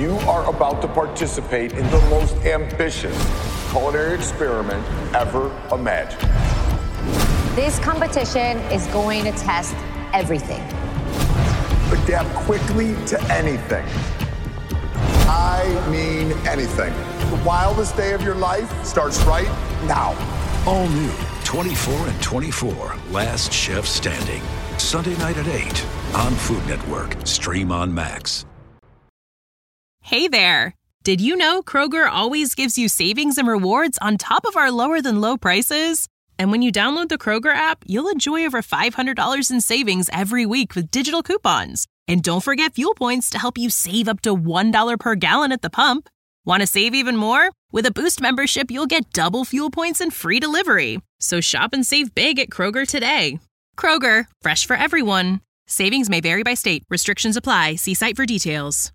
You are about to participate in the most ambitious culinary experiment ever imagined. This competition is going to test everything. Adapt quickly to anything. I mean anything. The wildest day of your life starts right now. All new 24 and 24, Last Chef Standing. Sunday night at 8 on Food Network. Stream on Max. Hey there. Did you know Kroger always gives you savings and rewards on top of our lower-than-low prices? And when you download the Kroger app, you'll enjoy over $500 in savings every week with digital coupons. And don't forget fuel points to help you save up to $1 per gallon at the pump. Want to save even more? With a Boost membership, you'll get double fuel points and free delivery. So shop and save big at Kroger today. Kroger, fresh for everyone. Savings may vary by state. Restrictions apply. See site for details.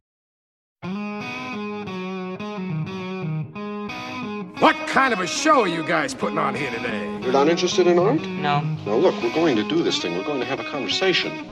What kind of a show are you guys putting on here today? You're not interested in art? No. Now look, we're going to do this thing. We're going to have a conversation.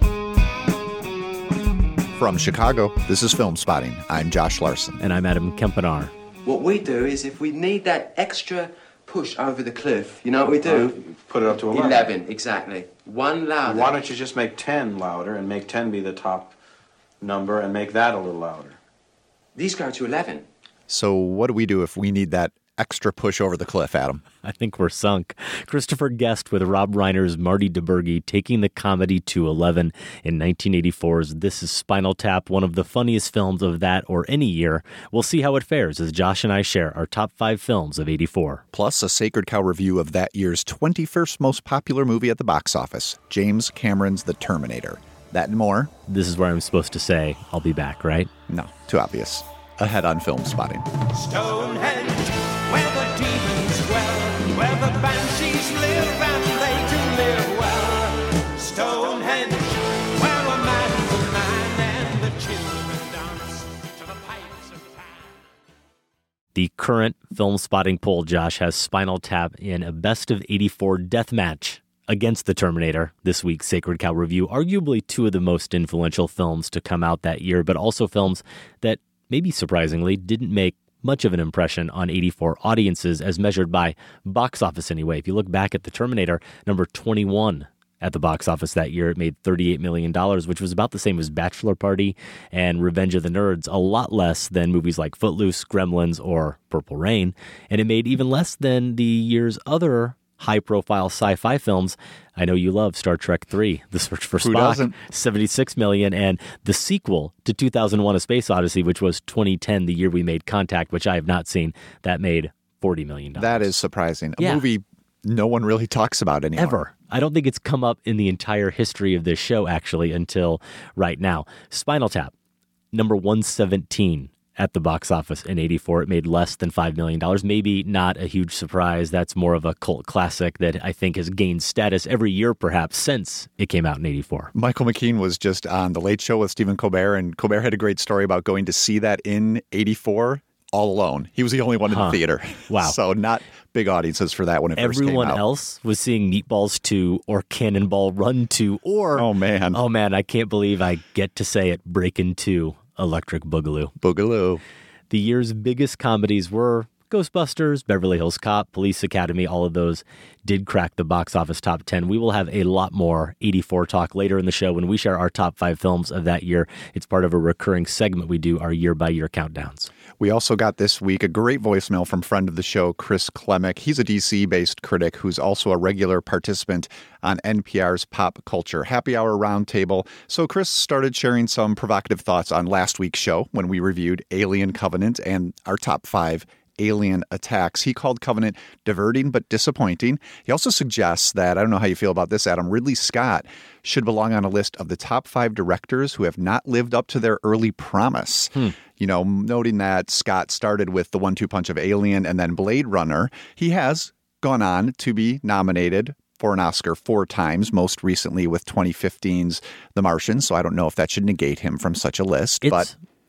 From Chicago, this is Film Spotting. I'm Josh Larson. And I'm Adam Kempenaar. What we do is if we need that extra push over the cliff, you know what we do? Put it up to 11. 11, exactly. One louder. Why don't you just make 10 louder and make 10 be the top number and make that a little louder? These go to 11. So what do we do if we need that extra push over the cliff, Adam? I think we're sunk. Christopher Guest with Rob Reiner's Marty DeBurgi taking the comedy to 11 in 1984's This Is Spinal Tap, one of the funniest films of that or any year. We'll see how it fares as Josh and I share our top 5 films of 84. Plus a Sacred Cow review of that year's 21st most popular movie at the box office, James Cameron's The Terminator. That and more. This is where I'm supposed to say, I'll be back, right? No, too obvious. Ahead on Film Spotting. Stonehenge, where the demons dwell, where the banshees live and they do live well. Stonehenge, where a man's a man and the children dance to the pipes of pan. The current Film Spotting poll, Josh, has Spinal Tap in a best of 84 death match against The Terminator. This week's Sacred Cow review, arguably two of the most influential films to come out that year, but also films that maybe surprisingly didn't make much of an impression on 84 audiences as measured by box office anyway. If you look back at The Terminator, number 21 at the box office that year, it made $38 million, which was about the same as Bachelor Party and Revenge of the Nerds, a lot less than movies like Footloose, Gremlins, or Purple Rain. And it made even less than the year's other high-profile sci-fi films. I know you love Star Trek III, The Search for Spock, $76 million, and the sequel to 2001: A Space Odyssey, which was 2010, the year we made Contact, which I have not seen, that made $40 million. That is surprising. A movie no one really talks about anymore. Ever. I don't think it's come up in the entire history of this show, actually, until right now. Spinal Tap, number 117. At the box office in 84. It made less than $5 million. Maybe not a huge surprise. That's more of a cult classic that I think has gained status every year, perhaps, since it came out in 84. Michael McKean was just on The Late Show with Stephen Colbert, and Colbert had a great story about going to see that in 84 all alone. He was the only one in the theater. Wow. So not big audiences for that when it first came out. Everyone else was seeing Meatballs 2 or Cannonball Run 2 or... Oh, man, I can't believe I get to say it, Breakin' 2. Electric Boogaloo. Boogaloo. The year's biggest comedies were Ghostbusters, Beverly Hills Cop, Police Academy. All of those did crack the box office top 10. We will have a lot more 84 talk later in the show when we share our top 5 films of that year. It's part of a recurring segment we do, our year-by-year countdowns. We also got this week a great voicemail from friend of the show, Chris Klemek. He's a DC-based critic who's also a regular participant on NPR's Pop Culture Happy Hour Roundtable. So Chris started sharing some provocative thoughts on last week's show when we reviewed Alien Covenant and our top 5 alien attacks. He called Covenant diverting but disappointing. He also suggests that, I don't know how you feel about this, Adam, Ridley Scott should belong on a list of the top 5 directors who have not lived up to their early promise. You know, noting that Scott started with the 1-2 punch of Alien and then Blade Runner, he has gone on to be nominated for an Oscar 4 times, most recently with 2015's The Martian. So I don't know if that should negate him from such a list.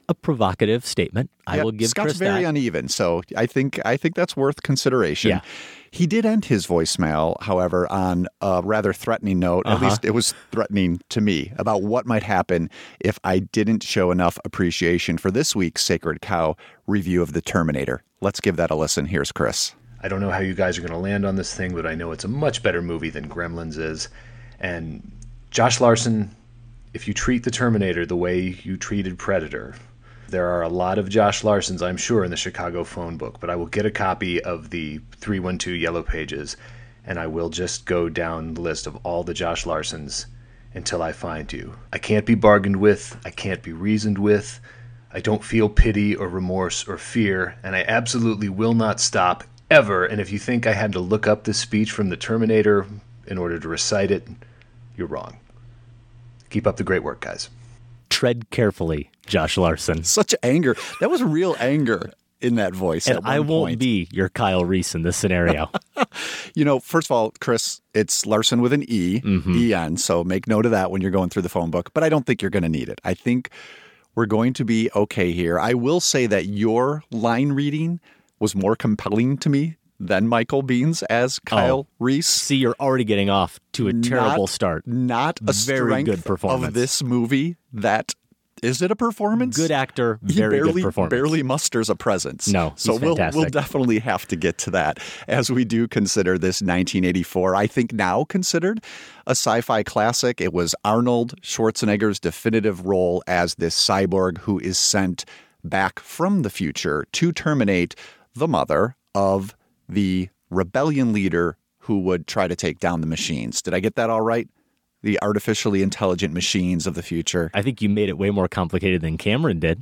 a provocative statement. I will give Scott's Chris very that. uneven, so I think that's worth consideration. Yeah. He did end his voicemail, however, on a rather threatening note. At least it was threatening to me about what might happen if I didn't show enough appreciation for this week's Sacred Cow review of The Terminator. Let's give that a listen. Here's Chris. I don't know how you guys are going to land on this thing, but I know it's a much better movie than Gremlins is. And Josh Larsen, if you treat The Terminator the way you treated Predator, there are a lot of Josh Larsens, I'm sure, in the Chicago phone book, but I will get a copy of the 312 Yellow Pages, and I will just go down the list of all the Josh Larsens until I find you. I can't be bargained with. I can't be reasoned with. I don't feel pity or remorse or fear, and I absolutely will not stop ever. And if you think I had to look up this speech from The Terminator in order to recite it, you're wrong. Keep up the great work, guys. Tread carefully, Josh Larsen. Such anger. That was real anger in that voice. And at one I won't point. be your Kyle Reese in this scenario. First of all, Chris, it's Larsen with an E, E-N, so make note of that when you're going through the phone book. But I don't think you're going to need it. I think we're going to be okay here. I will say that your line reading was more compelling to me than Michael Bihn's as Kyle Reese. See, you're already getting off to a terrible start. Not a very strength good performance of this movie. That is it a performance? Good actor, very good performance. Barely musters a presence. No, he's so we'll fantastic. definitely have to get to that as we do consider this 1984. I think now considered a sci-fi classic. It was Arnold Schwarzenegger's definitive role as this cyborg who is sent back from the future to terminate the mother of the rebellion leader who would try to take down the machines. Did I get that all right? The artificially intelligent machines of the future. I think you made it way more complicated than Cameron did.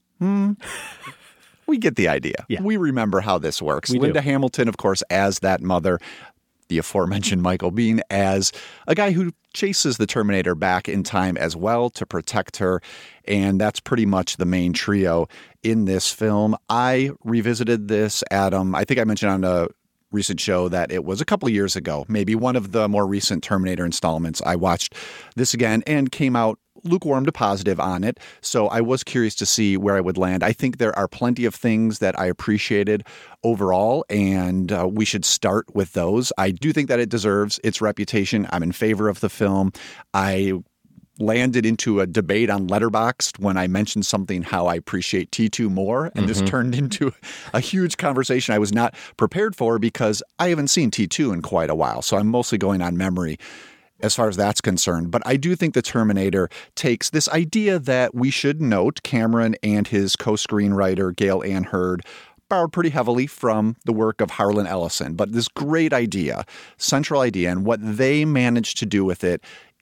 We get the idea. Yeah. We remember how this works. We Linda do. Hamilton, of course, as that mother. The aforementioned Michael Biehn as a guy who chases the Terminator back in time as well to protect her. And that's pretty much the main trio in this film. I revisited this, Adam. I think I mentioned on a recent show that it was a couple of years ago, maybe one of the more recent Terminator installments. I watched this again and came out lukewarm to positive on it. So I was curious to see where I would land. I think there are plenty of things that I appreciated overall, and we should start with those. I do think that it deserves its reputation. I'm in favor of the film. I landed into a debate on Letterboxd when I mentioned something how I appreciate T2 more, and this turned into a huge conversation I was not prepared for because I haven't seen T2 in quite a while. So I'm mostly going on memory as far as that's concerned. But I do think The Terminator takes this idea that we should note Cameron and his co-screenwriter Gail Ann Hurd borrowed pretty heavily from the work of Harlan Ellison. But this great idea, central idea, and what they managed to do with it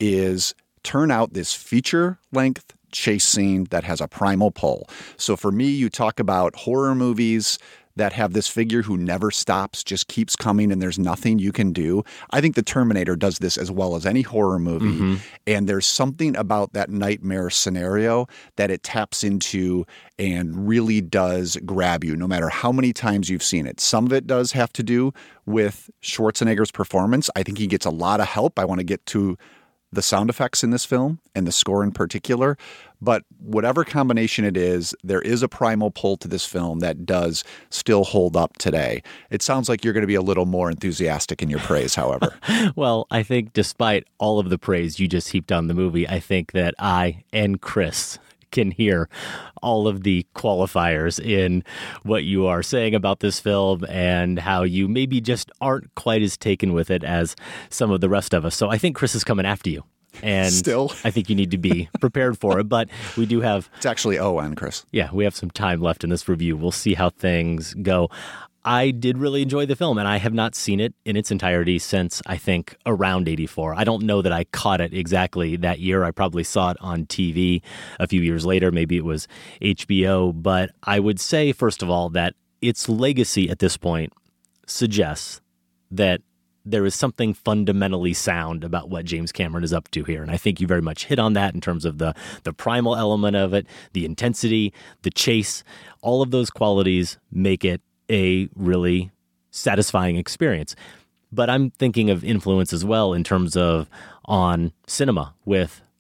is turn out this feature-length chase scene that has a primal pull. So for me, you talk about horror movies that have this figure who never stops, just keeps coming, and there's nothing you can do. I think The Terminator does this as well as any horror movie. And there's something about that nightmare scenario that it taps into and really does grab you, no matter how many times you've seen it. Some of it does have to do with Schwarzenegger's performance. I think he gets a lot of help. I want to get to the sound effects in this film and the score in particular. But whatever combination it is, there is a primal pull to this film that does still hold up today. It sounds like you're going to be a little more enthusiastic in your praise, however. Well, I think despite all of the praise you just heaped on the movie, I think that I and Chris can hear all of the qualifiers in what you are saying about this film and how you maybe just aren't quite as taken with it as some of the rest of us. So I think Chris is coming after you. And still, I think you need to be prepared for it. But we do have... It's actually O-N, Chris. Yeah, we have some time left in this review. We'll see how things go. I did really enjoy the film, and I have not seen it in its entirety since, I think, around 84. I don't know that I caught it exactly that year. I probably saw it on TV a few years later. Maybe it was HBO. But I would say, first of all, that its legacy at this point suggests that there is something fundamentally sound about what James Cameron is up to here. And I think you very much hit on that in terms of the primal element of it, the intensity, the chase. All of those qualities make it a really satisfying experience. But I'm thinking of influence as well in terms of on cinema with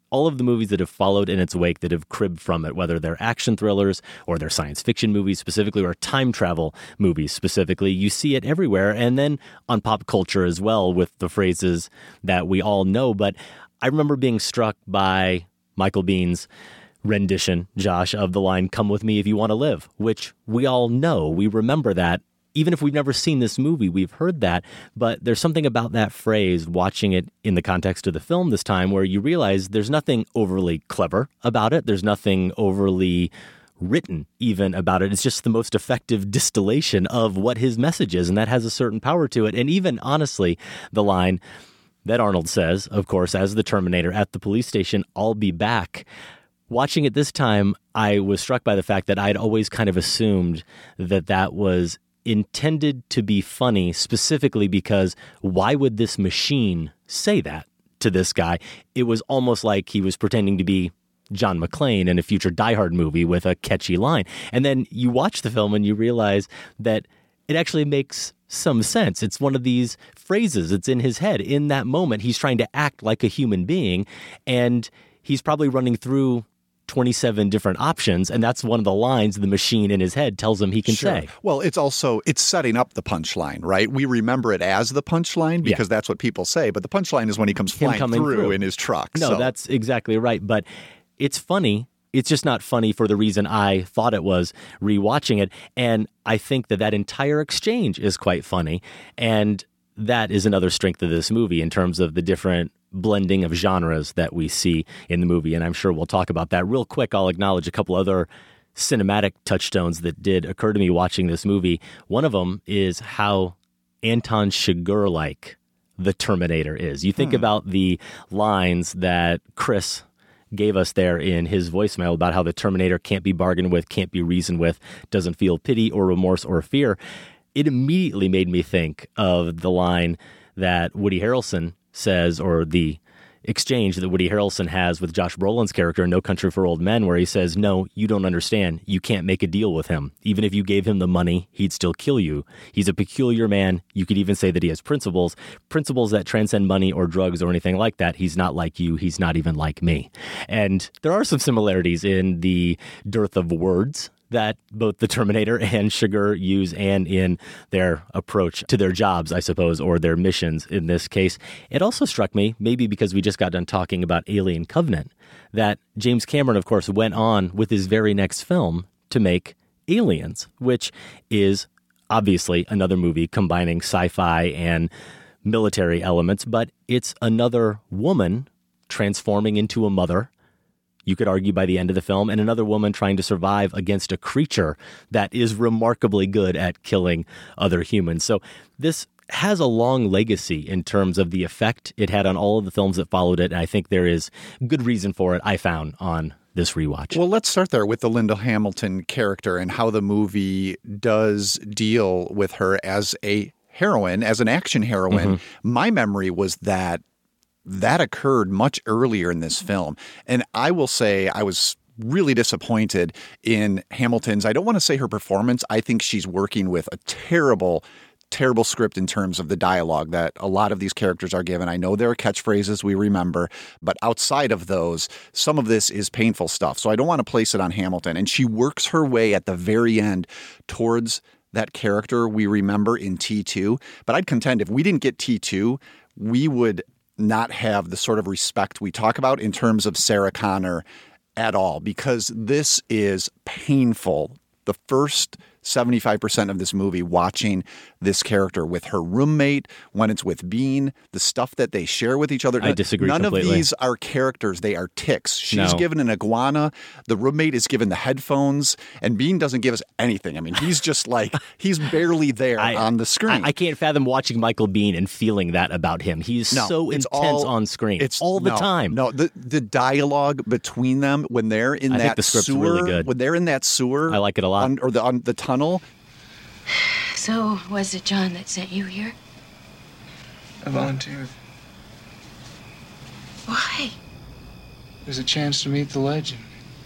all of the movies that have followed in its wake that have cribbed from it, whether they're action thrillers or they're science fiction movies specifically or time travel movies specifically, you see it everywhere. And then on pop culture as well with the phrases that we all know. But I remember being struck by Michael Biehn's rendition, Josh, of the line, "Come with me if you want to live," which we all know. We remember that. Even if we've never seen this movie, we've heard that. But there's something about that phrase, watching it in the context of the film this time, where you realize there's nothing overly clever about it. There's nothing overly written even about it. It's just the most effective distillation of what his message is, and that has a certain power to it. And even, honestly, the line that Arnold says, of course, as the Terminator at the police station, "I'll be back." Watching it this time, I was struck by the fact that I'd always kind of assumed that that was intended to be funny, specifically because why would this machine say that to this guy? It was almost like he was pretending to be John McClane in a future Die Hard movie with a catchy line. And then you watch the film and you realize that it actually makes some sense. It's one of these phrases. It's in his head. In that moment, he's trying to act like a human being, and he's probably running through 27 different options, and that's one of the lines the machine in his head tells him he can say. Well, it's setting up the punchline, right? We remember it as the punchline because that's what people say, but the punchline is when he comes flying through in his truck. No, that's exactly right, but it's funny. It's just not funny for the reason I thought it was rewatching it, and I think that entire exchange is quite funny, and that is another strength of this movie in terms of the different blending of genres that we see in the movie, and I'm sure we'll talk about that. Real quick, I'll acknowledge a couple other cinematic touchstones that did occur to me watching this movie. One of them is how Anton Chigurh-like the Terminator is. You think about the lines that Chris gave us there in his voicemail about how the Terminator can't be bargained with, can't be reasoned with, doesn't feel pity or remorse or fear. It immediately made me think of the line that Woody Harrelson says, or the exchange that Woody Harrelson has with Josh Brolin's character in No Country for Old Men, where he says, "No, you don't understand. You can't make a deal with him. Even if you gave him the money, he'd still kill you. He's a peculiar man. You could even say that he has principles that transcend money or drugs or anything like that. He's not like you. He's not even like me." And there are some similarities in the dearth of words that both the Terminator and Chigurh use, and in their approach to their jobs, I suppose, or their missions in this case. It also struck me, maybe because we just got done talking about Alien Covenant, that James Cameron, of course, went on with his very next film to make Aliens, which is obviously another movie combining sci-fi and military elements, but it's another woman transforming into a mother, you could argue by the end of the film, and another woman trying to survive against a creature that is remarkably good at killing other humans. So this has a long legacy in terms of the effect it had on all of the films that followed it, and I think there is good reason for it, I found, on this rewatch. Well, let's start there with the Linda Hamilton character and how the movie does deal with her as a heroine, as an action heroine. Mm-hmm. My memory was that occurred much earlier in this film. And I will say I was really disappointed in Hamilton's, I don't want to say her performance. I think she's working with a terrible script in terms of the dialogue that a lot of these characters are given. I know there are catchphrases we remember, but outside of those, some of this is painful stuff. So I don't want to place it on Hamilton. And she works her way at the very end towards that character we remember in T2. But I'd contend if we didn't get T2, we would not have the sort of respect we talk about in terms of Sarah Connor at all, because this is painful. The first 75% of this movie, watching this character with her roommate, when it's with Bean, the stuff that they share with each other. I disagree completely. None of these are characters. They are ticks. She's given an iguana. The roommate is given the headphones, and Bean doesn't give us anything. I mean, he's just like, he's barely there on the screen. I can't fathom watching Michael Biehn and feeling that about him. He's so intense on screen. It's all the time. No, the dialogue between them when they're in that the script's sewer, really good. When they're in that sewer, I like it a lot. On the tunnel. So, was it John that sent you here? I volunteered. Why? There's a chance to meet the legend.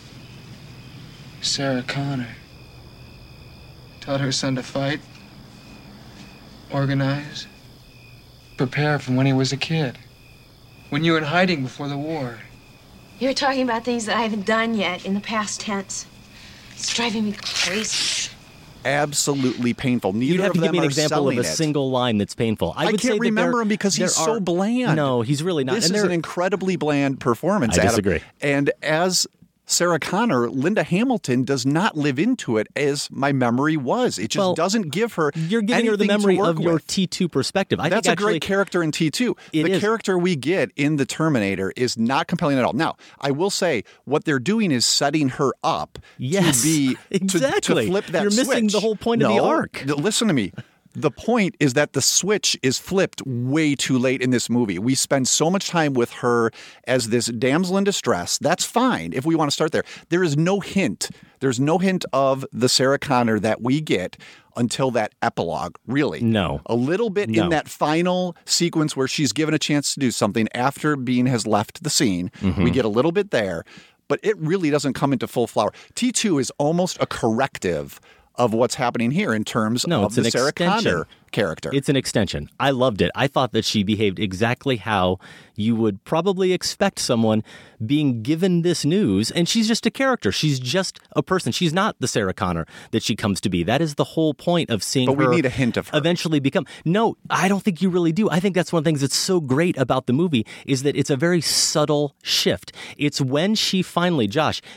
Sarah Connor. Taught her son to fight, organize, prepare from when he was a kid. When you were in hiding before the war. You're talking about things that I haven't done yet in the past tense. It's driving me crazy. Absolutely painful. Neither You'd have to of give them me an are example of a selling it. single line that's painful. I can't remember him because he's so bland. No, he's really not. This is an incredibly bland performance, I Adam. disagree. And as Sarah Connor, Linda Hamilton does not live into it as my memory was. It just doesn't give her You're giving her the memory of your T2 perspective. That's a great character in T2. The character we get in The Terminator is not compelling at all. Now, I will say what they're doing is setting her up to be exactly. to flip that You're missing switch. the whole point of the arc. Listen to me. The point is that the switch is flipped way too late in this movie. We spend so much time with her as this damsel in distress. That's fine if we want to start there. There is no hint. There's no hint of the Sarah Connor that we get until that epilogue, really. No. A little bit in that final sequence where she's given a chance to do something after Bean has left the scene. We get a little bit there, but it really doesn't come into full flower. T2 is almost a corrective of what's happening here in terms of the Sarah Connor character. It's an extension. I loved it. I thought that she behaved exactly how you would probably expect someone being given this news, and she's just a character. She's just a person. She's not the Sarah Connor that she comes to be. That is the whole point of seeing her. But we need a hint of her. Eventually become. No, I don't think you really do. I think that's one of the things that's so great about the movie is that it's a very subtle shift. It's when she finally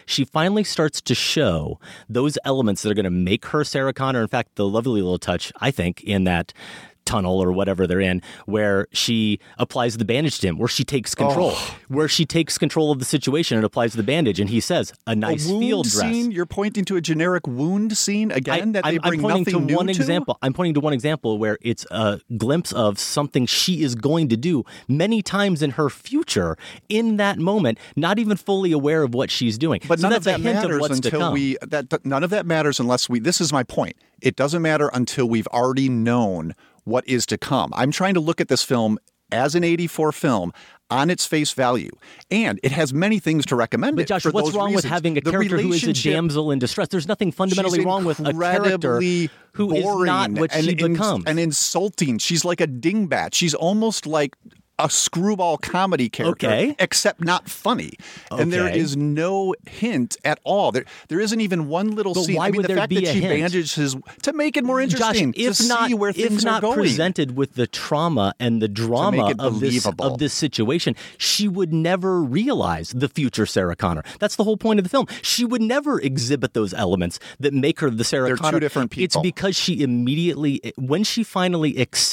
starts to show those elements that are going to make her Sarah Connor. In fact, the lovely little touch, I think, in that tunnel or whatever they're in, where she applies the bandage to him, where she takes control, where she takes control of the situation and applies the bandage, and he says, a nice field dress. Scene? You're pointing to a generic wound scene again that they bring I'm pointing nothing to new one example. I'm pointing to one example where it's a glimpse of something she is going to do many times in her future in that moment, not even fully aware of what she's doing. But so none of that's that a hint of matters what's to until come. none of that matters unless we. This is my point. It doesn't matter until we've already known what is to come. I'm trying to look at this film as an 84 film on its face value. And it has many things to recommend. But Josh, what's wrong with having a character who is a damsel in distress? There's nothing fundamentally wrong with a character who is not what she becomes. And insulting. She's like a dingbat. She's almost like a screwball comedy character, except not funny. And there is no hint at all. There isn't even one little scene. Why would the there fact be that a she hint? bandages to make it more interesting, Josh, to see where things are going. Presented with the trauma and the drama of this situation, she would never realize the future Sarah Connor. That's the whole point of the film. She would never exhibit those elements that make her the Sarah Connor. They're two different people. It's because she immediately, when she finally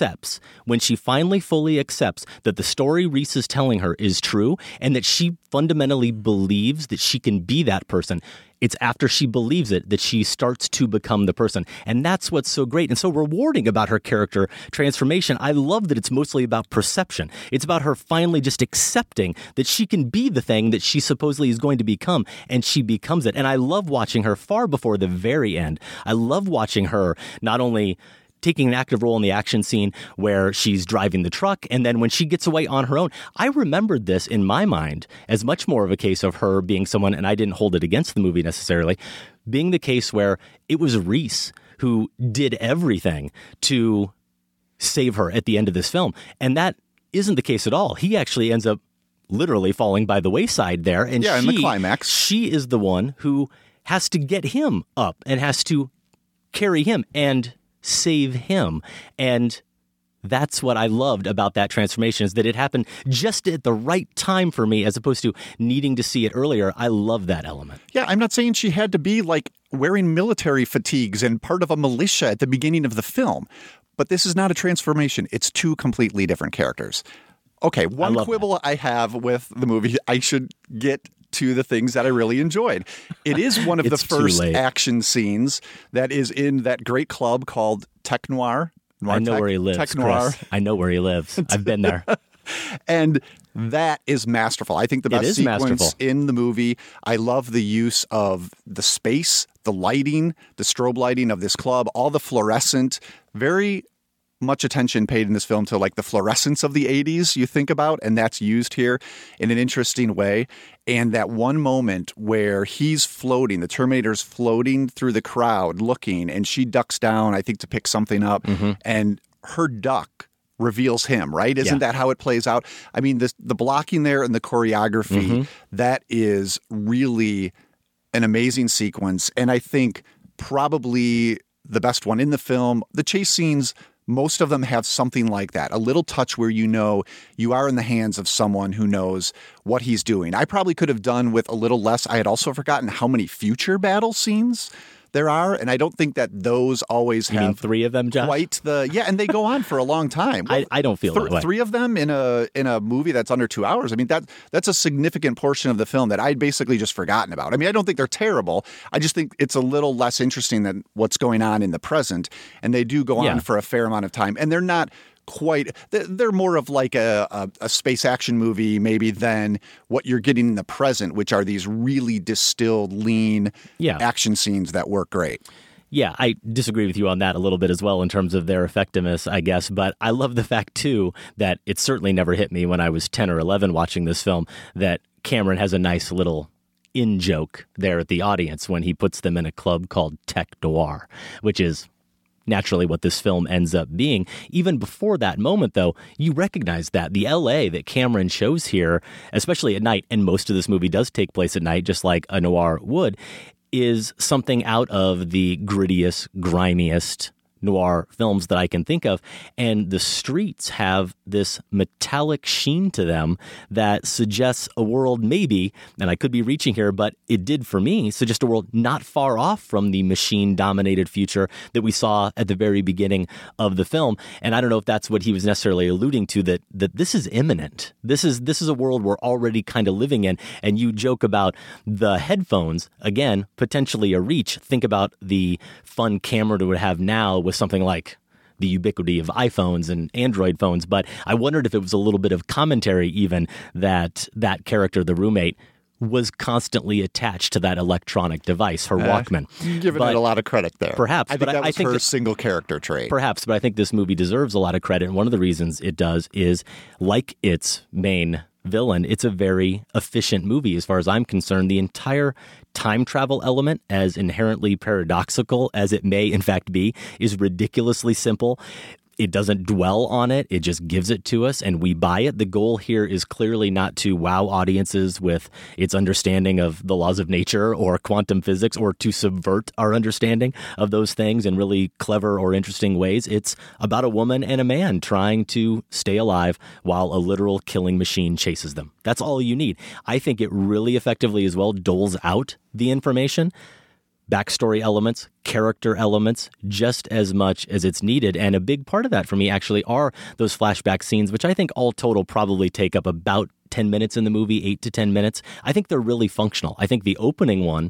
fully accepts that the story Reese is telling her is true and that she fundamentally believes that she can be that person, it's after she believes it that she starts to become the person. And that's what's so great and so rewarding about her character transformation. I love that it's mostly about perception. It's about her finally just accepting that she can be the thing that she supposedly is going to become, and she becomes it. And I love watching her far before the very end. I love watching her not only taking an active role in the action scene where she's driving the truck, and then when she gets away on her own. I remembered this in my mind as much more of a case of her being someone, and I didn't hold it against the movie necessarily, being the case where it was Reese who did everything to save her at the end of this film. And that isn't the case at all. He actually ends up literally falling by the wayside there. And in the climax. She is the one who has to get him up and has to carry him and save him. And that's what I loved about that transformation, is that it happened just at the right time for me as opposed to needing to see it earlier. I love that element. Yeah, I'm not saying she had to be like wearing military fatigues and part of a militia at the beginning of the film, but this is not a transformation. It's two completely different characters. Okay, one quibble I have with the movie, I should get to the things that I really enjoyed. It is one of the first action scenes that is in that great club called Tech Noir. I know where he lives, Tech Noir. Chris. I know where he lives. I've been there. And that is masterful. I think the best sequence in the movie. I love the use of the space, the lighting, the strobe lighting of this club, all the fluorescent, very much attention paid in this film to like the fluorescence of the 80s you think about, and that's used here in an interesting way. And that one moment where he's floating, the Terminator's floating through the crowd looking, and she ducks down, I think, to pick something up, and her duck reveals him, right? Isn't that how it plays out? I mean, the blocking there and the choreography, that is really an amazing sequence. And I think probably the best one in the film. The chase scenes, most of them have something like that, a little touch where you know you are in the hands of someone who knows what he's doing. I probably could have done with a little less. I had also forgotten how many future battle scenes there are, and I don't think that those always have. You mean 3 of them, Josh? Quite and they go on for a long time. Well, I don't feel that way. 3 of them in a movie that's under 2 hours. I mean, that's a significant portion of the film that I'd basically just forgotten about. I mean, I don't think they're terrible. I just think it's a little less interesting than what's going on in the present, and they do go on for a fair amount of time, and they're not quite. They're more of like a space action movie maybe than what you're getting in the present, which are these really distilled, lean action scenes that work great. Yeah, I disagree with you on that a little bit as well in terms of their effectiveness, I guess. But I love the fact, too, that it certainly never hit me when I was 10 or 11 watching this film that Cameron has a nice little in-joke there at the audience when he puts them in a club called Tech Noir, which is naturally what this film ends up being. Even before that moment, though, you recognize that the L.A. that Cameron shows here, especially at night, and most of this movie does take place at night, just like a noir would, is something out of the grittiest, grimiest noir films that I can think of. And the streets have this metallic sheen to them that suggests a world maybe, and I could be reaching here, but it did for me, suggest a world not far off from the machine-dominated future that we saw at the very beginning of the film. And I don't know if that's what he was necessarily alluding to, that this is imminent. This is a world we're already kind of living in. And you joke about the headphones, again, potentially a reach. Think about the fun Cameron would have now with something like the ubiquity of iPhones and Android phones. But I wondered if it was a little bit of commentary even that character, the roommate, was constantly attached to that electronic device, her Walkman. Giving it a lot of credit there. Perhaps. I think that was her single character trait. Perhaps, but I think this movie deserves a lot of credit. And one of the reasons it does is, like its main villain, it's a very efficient movie as far as I'm concerned. The entire time travel element, as inherently paradoxical as it may in fact be, is ridiculously simple. It doesn't dwell on it. It just gives it to us and we buy it. The goal here is clearly not to wow audiences with its understanding of the laws of nature or quantum physics or to subvert our understanding of those things in really clever or interesting ways. It's about a woman and a man trying to stay alive while a literal killing machine chases them. That's all you need. I think it really effectively as well doles out the information, backstory elements, character elements, just as much as it's needed. And a big part of that for me actually are those flashback scenes, which I think all total probably take up about 10 minutes in the movie, 8 to 10 minutes. I think they're really functional. I think the opening one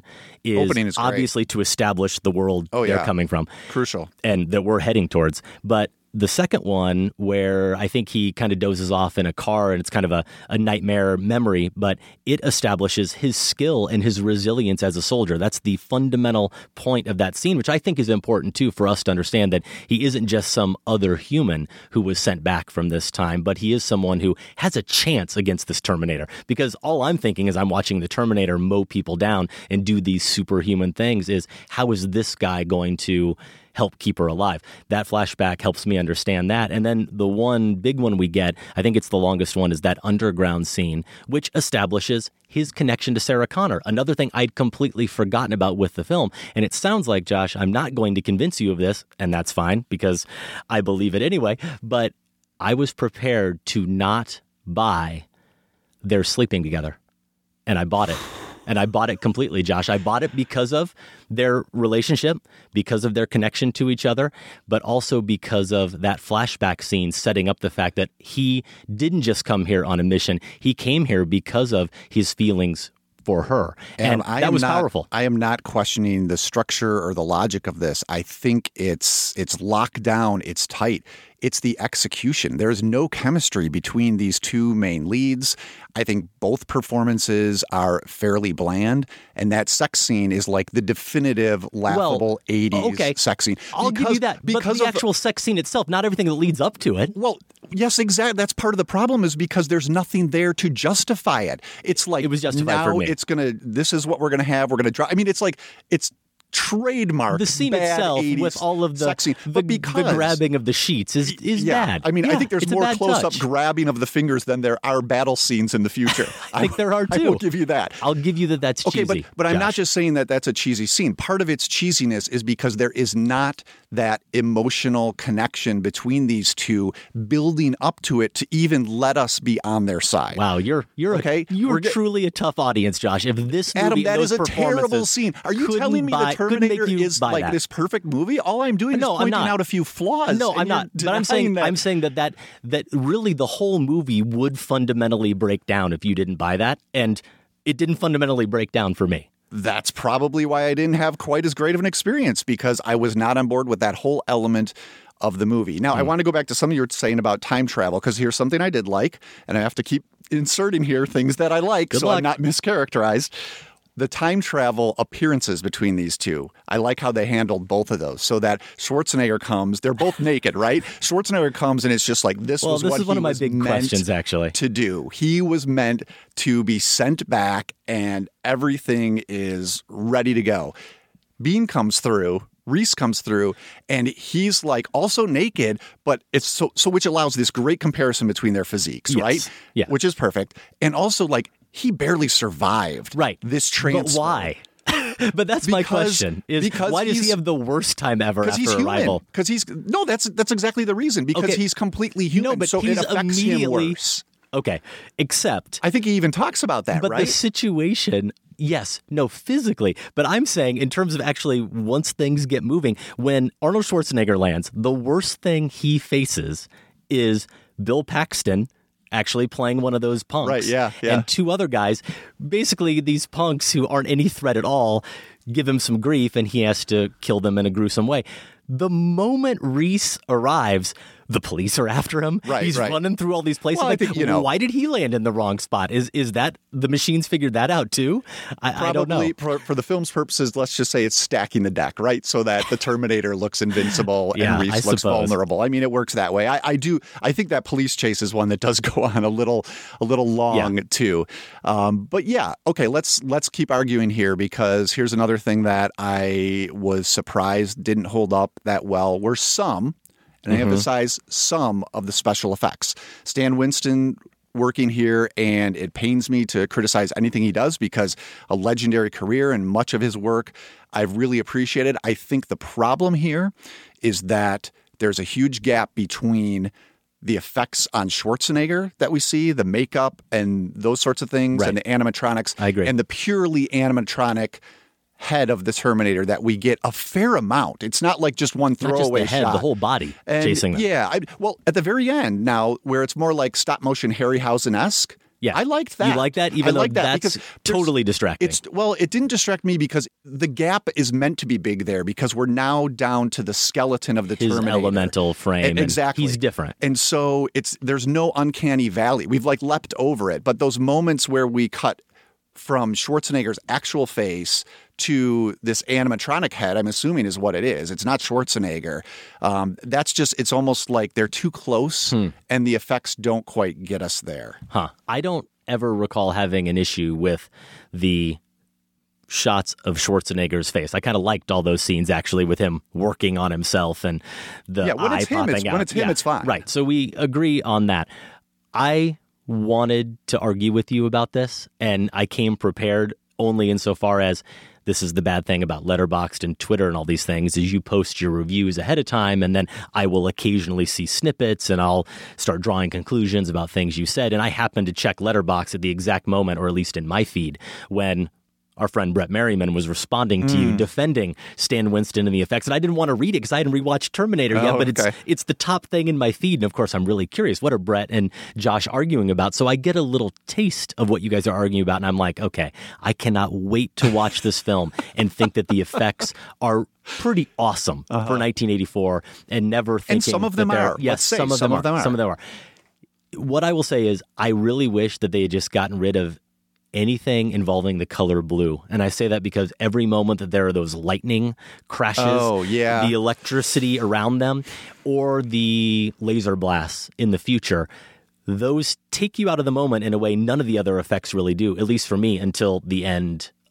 is obviously to establish the world they're coming from. Crucial. And that we're heading towards. But the second one, where I think he kind of dozes off in a car and it's kind of a nightmare memory, but it establishes his skill and his resilience as a soldier. That's the fundamental point of that scene, which I think is important too for us to understand that he isn't just some other human who was sent back from this time, but he is someone who has a chance against this Terminator. Because all I'm thinking as I'm watching the Terminator mow people down and do these superhuman things is, how is this guy going to help keep her alive? That flashback helps me understand that. And then the one big one we get, I think it's the longest one, is that underground scene, which establishes his connection to Sarah Connor. Another thing I'd completely forgotten about with the film. And it sounds like, Josh, I'm not going to convince you of this, and that's fine because I believe it anyway, but I was prepared to not buy their sleeping together. And I bought it. And I bought it completely, Josh. I bought it because of their relationship, because of their connection to each other, but also because of that flashback scene setting up the fact that he didn't just come here on a mission. He came here because of his feelings for her. And that was powerful. I am not questioning the structure or the logic of this. I think it's locked down. It's tight. It's the execution. There's no chemistry between these two main leads. I think both performances are fairly bland, and that sex scene is like the definitive laughable 80s sex scene. I'll give you that, but the actual sex scene itself, not everything that leads up to it. Well, yes, exactly. That's part of the problem, is because there's nothing there to justify it. It's like, it was justified for me. This is what we're going to have. We're going to draw. I mean, it's like, it's trademark the scene bad itself 80s with all of the grabbing of the sheets is bad. I mean, I think there's it's a more bad close-up touch. grabbing of the fingers than there are battle scenes in the future. I think there are, too. I will give you that. I'll give you that's cheesy. Okay, but I'm not just saying that that's a cheesy scene. Part of its cheesiness is because there is not that emotional connection between these two building up to it to even let us be on their side. Wow, you're okay. You're truly a tough audience, Josh. If this movie, Adam, that those is a terrible performances scene. Are you telling me the Terminator is like this perfect movie? All I'm doing is pointing out a few flaws. No, I'm not. But I'm saying that really the whole movie would fundamentally break down if you didn't buy that, and it didn't fundamentally break down for me. That's probably why I didn't have quite as great of an experience, because I was not on board with that whole element of the movie. Now, I want to go back to something you were saying about time travel, because here's something I did like, and I have to keep inserting here things that I like so I'm not mischaracterized. The time travel appearances between these two. I like how they handled both of those, so that Schwarzenegger comes, they're both naked, right? Schwarzenegger comes and it's just like, this is one of my big questions, actually. To do. He was meant to be sent back and everything is ready to go. Bean comes through, Reese comes through, and he's like also naked, but it's so which allows this great comparison between their physiques, right? Yeah. Which is perfect. And also like, he barely survived this transfer. But why? But that's my question. Because why does he have the worst time ever after arrival? Because that's exactly the reason. Because he's completely human. No, but so he's it affects him worse. Okay, except I think he even talks about that, but right? The situation, yes, no, physically. But I'm saying in terms of actually once things get moving, when Arnold Schwarzenegger lands, the worst thing he faces is Bill Paxton actually playing one of those punks. Right, yeah. And two other guys, basically these punks who aren't any threat at all, give him some grief and he has to kill them in a gruesome way. The moment Reese arrives, the police are after him. He's running through all these places. Well, I think, why did he land in the wrong spot? Is that the machines figured that out too? I don't know. For the film's purposes, let's just say it's stacking the deck, right? So that the Terminator looks invincible and Reese looks vulnerable. I mean, it works that way. I think that police chase is one that does go on a little long too. But yeah, okay, let's keep arguing here, because here's another thing that I was surprised didn't hold up that well were some, and I emphasize some, of the special effects. Stan Winston working here, and it pains me to criticize anything he does because a legendary career and much of his work I've really appreciated. I think the problem here is that there's a huge gap between the effects on Schwarzenegger that we see, the makeup and those sorts of things, and the animatronics. I agree. And the purely animatronic head of the Terminator that we get a fair amount. It's not like just one throwaway not just the head, shot. The whole body chasing them. Yeah. Well, at the very end now, where it's more like stop motion Harryhausen-esque. Yeah. I liked that. You like that? Even though that's totally distracting. It didn't distract me because the gap is meant to be big there, because we're now down to the skeleton of the His Terminator. elemental frame. Exactly. He's different. And so there's no uncanny valley. We've leapt over it. But those moments where we cut from Schwarzenegger's actual face to this animatronic head, I'm assuming is what it is. It's not Schwarzenegger. It's almost like they're too close and the effects don't quite get us there. I don't ever recall having an issue with the shots of Schwarzenegger's face. I kind of liked all those scenes actually with him working on himself and the eye popping out. When it's him, it's fine. Right. So we agree on that. I wanted to argue with you about this, and I came prepared only insofar as this is the bad thing about Letterboxd and Twitter and all these things is you post your reviews ahead of time, and then I will occasionally see snippets and I'll start drawing conclusions about things you said. And I happened to check Letterboxd at the exact moment, or at least in my feed, when our friend Brett Merriman was responding to you, defending Stan Winston and the effects. And I didn't want to read it because I hadn't rewatched Terminator yet, but it's the top thing in my feed. And of course, I'm really curious. What are Brett and Josh arguing about? So I get a little taste of what you guys are arguing about. And I'm like, okay, I cannot wait to watch this film and think that the effects are pretty awesome for 1984 and never thinking. And some of them are. Yes, some of them are. What I will say is I really wish that they had just gotten rid of anything involving the color blue. And I say that because every moment that there are those lightning crashes, the electricity around them, or the laser blasts in the future, those take you out of the moment in a way none of the other effects really do, at least for me, until the end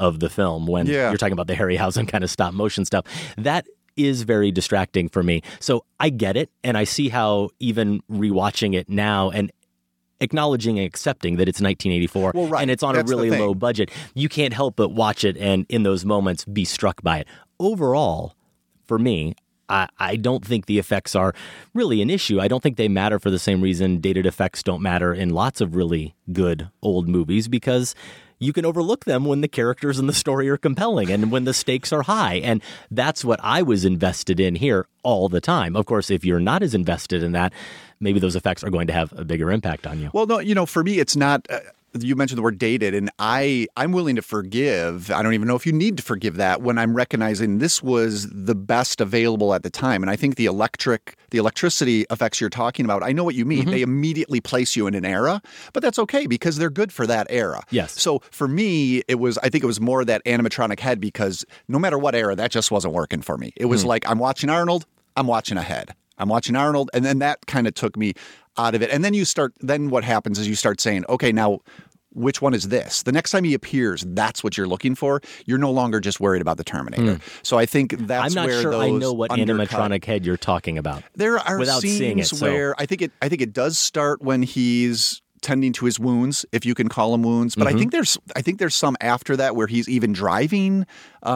of the film when you're talking about the Harryhausen kind of stop motion stuff. That is very distracting for me. So I get it, and I see how even rewatching it now and acknowledging and accepting that it's 1984 and it's on a really low budget, you can't help but watch it and in those moments be struck by it. Overall, for me, I don't think the effects are really an issue. I don't think they matter for the same reason dated effects don't matter in lots of really good old movies, because you can overlook them when the characters and the story are compelling and when the stakes are high. And that's what I was invested in here all the time. Of course, if you're not as invested in that, maybe those effects are going to have a bigger impact on you. Well, no, for me, it's not. You mentioned the word dated, and I'm willing to forgive. I don't even know if you need to forgive that when I'm recognizing this was the best available at the time. And I think the electricity effects you're talking about, I know what you mean. They immediately place you in an era, but that's okay because they're good for that era. Yes. So for me, I think it was more that animatronic head, because no matter what era, that just wasn't working for me. It was like, I'm watching Arnold, I'm watching a head. I'm watching Arnold, and then that kind of took me out of it. And then what happens is you start saying, okay, now which one is this? The next time he appears, that's what you're looking for. You're no longer just worried about the Terminator. So I think that's where I'm not sure those I know what undercut. Animatronic head you're talking about. There are without scenes seeing it, where I think it does start when he's tending to his wounds, if you can call them wounds. But I think there's some after that where he's even driving,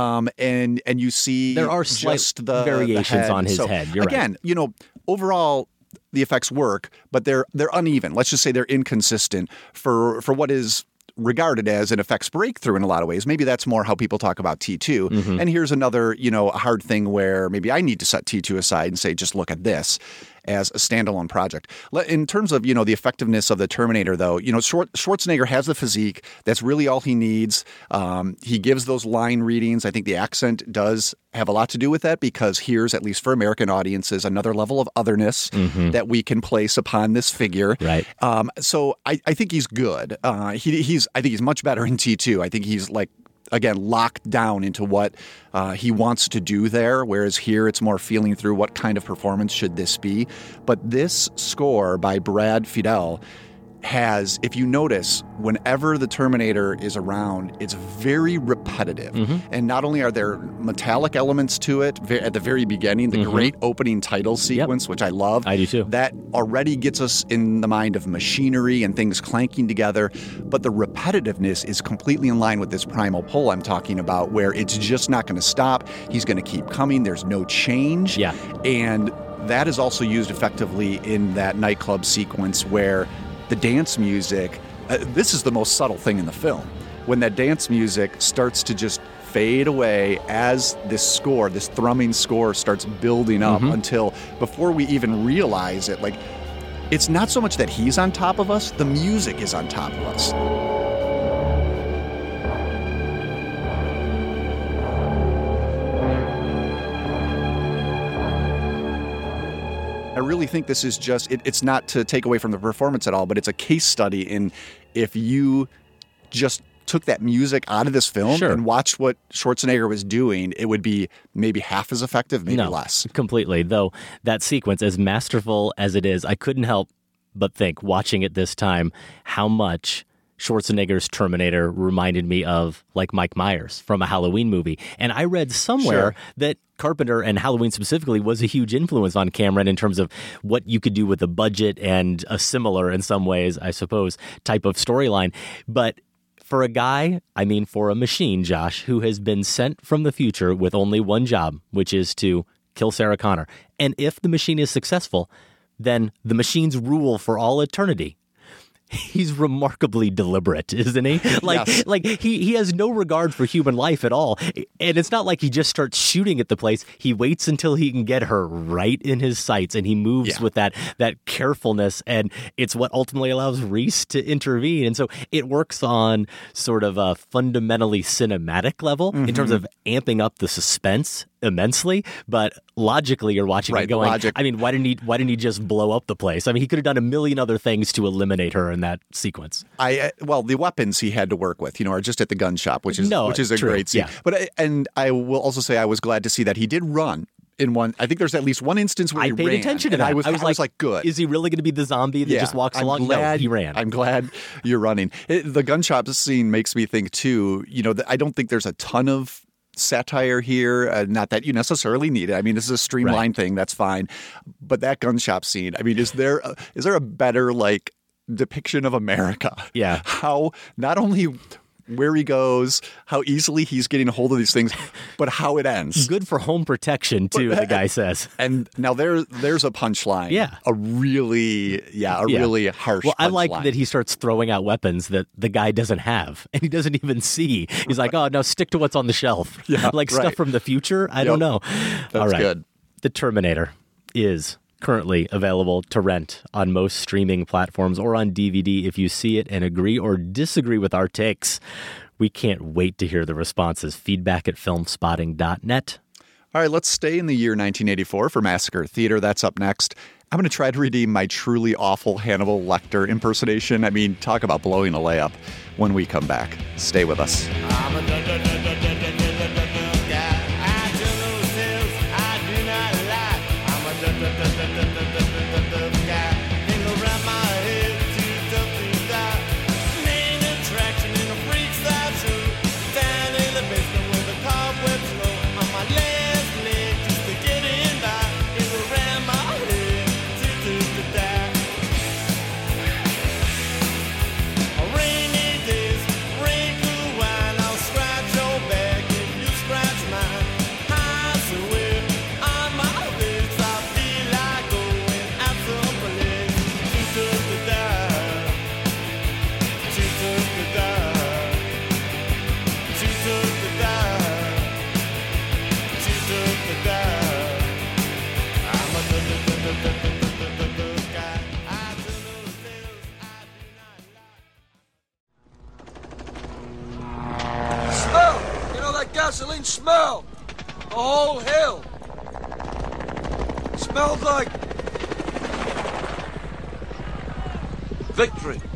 and you see there are slight variations on his head. You're again, right. Overall, the effects work, but they're uneven. Let's just say they're inconsistent for what is regarded as an effects breakthrough in a lot of ways. Maybe that's more how people talk about T2. And here's another, hard thing where maybe I need to set T2 aside and say, just look at this as a standalone project. In terms of, the effectiveness of the Terminator, though, Schwarzenegger has the physique. That's really all he needs. He gives those line readings. I think the accent does have a lot to do with that, because here's, at least for American audiences, another level of otherness that we can place upon this figure. Right. So I think he's good. I think he's much better in T2. I think he's again, locked down into what he wants to do there, whereas here it's more feeling through what kind of performance should this be. But this score by Brad Fiedel has, if you notice, whenever the Terminator is around, it's very repetitive. And not only are there metallic elements to it at the very beginning, the great opening title sequence, which I love. I do too. That already gets us in the mind of machinery and things clanking together. But the repetitiveness is completely in line with this primal pull I'm talking about, where it's just not going to stop. He's going to keep coming. There's no change. Yeah. And that is also used effectively in that nightclub sequence where the dance music, this is the most subtle thing in the film. When that dance music starts to just fade away as this score, this thrumming score starts building up until before we even realize it, it's not so much that he's on top of us, the music is on top of us. I really think this is just, it's not to take away from the performance at all, but it's a case study in if you just took that music out of this film and watched what Schwarzenegger was doing, it would be maybe half as effective, maybe less. Completely. Though that sequence, as masterful as it is, I couldn't help but think, watching it this time, how much Schwarzenegger's Terminator reminded me of Mike Myers from a Halloween movie. And I read somewhere that Carpenter, and Halloween specifically, was a huge influence on Cameron in terms of what you could do with a budget and a similar, in some ways, I suppose, type of storyline. But for a machine, Josh, who has been sent from the future with only one job, which is to kill Sarah Connor. And if the machine is successful, then the machines rule for all eternity. He's remarkably deliberate, isn't he? He has no regard for human life at all. And it's not like he just starts shooting at the place. He waits until he can get her right in his sights, and he moves with that carefulness, and it's what ultimately allows Reese to intervene. And so it works on sort of a fundamentally cinematic level in terms of amping up the suspense immensely, but logically you're watching it going, I mean, why didn't he just blow up the place? I mean, he could have done a million other things to eliminate her in that sequence. The weapons he had to work with, are just at the gun shop, which is a true. great scene. Yeah. But I will also say I was glad to see that he did run in one. I think there's at least one instance where I he paid ran, attention to and that. I was like, good. Is he really going to be the zombie that just walks along? No, he ran. I'm glad you're running. The gun shop scene makes me think, too, I don't think there's a ton of satire here. Not that you necessarily need it. I mean, this is a streamlined thing. That's fine. But that gun shop scene, I mean, is there a better, depiction of America? Yeah. How not only where he goes, how easily he's getting a hold of these things, but how it ends. Good for home protection, too, the guy says. And now there's a punchline. Yeah. A really harsh Well, I punchline. like that he starts throwing out weapons that the guy doesn't have, and he doesn't even see. He's like, oh, no, stick to what's on the shelf. Yeah, Stuff from the future? I don't know. That's All right. good. The Terminator is currently available to rent on most streaming platforms or on DVD. If you see it and agree or disagree with our takes, we can't wait to hear the responses. Feedback at filmspotting.net. All right, let's stay in the year 1984 for Massacre Theater. That's up next. I'm going to try to redeem my truly awful Hannibal Lecter impersonation. I mean, talk about blowing a layup when we come back. Stay with us. Gasoline smell! The whole hill! Smells like... victory.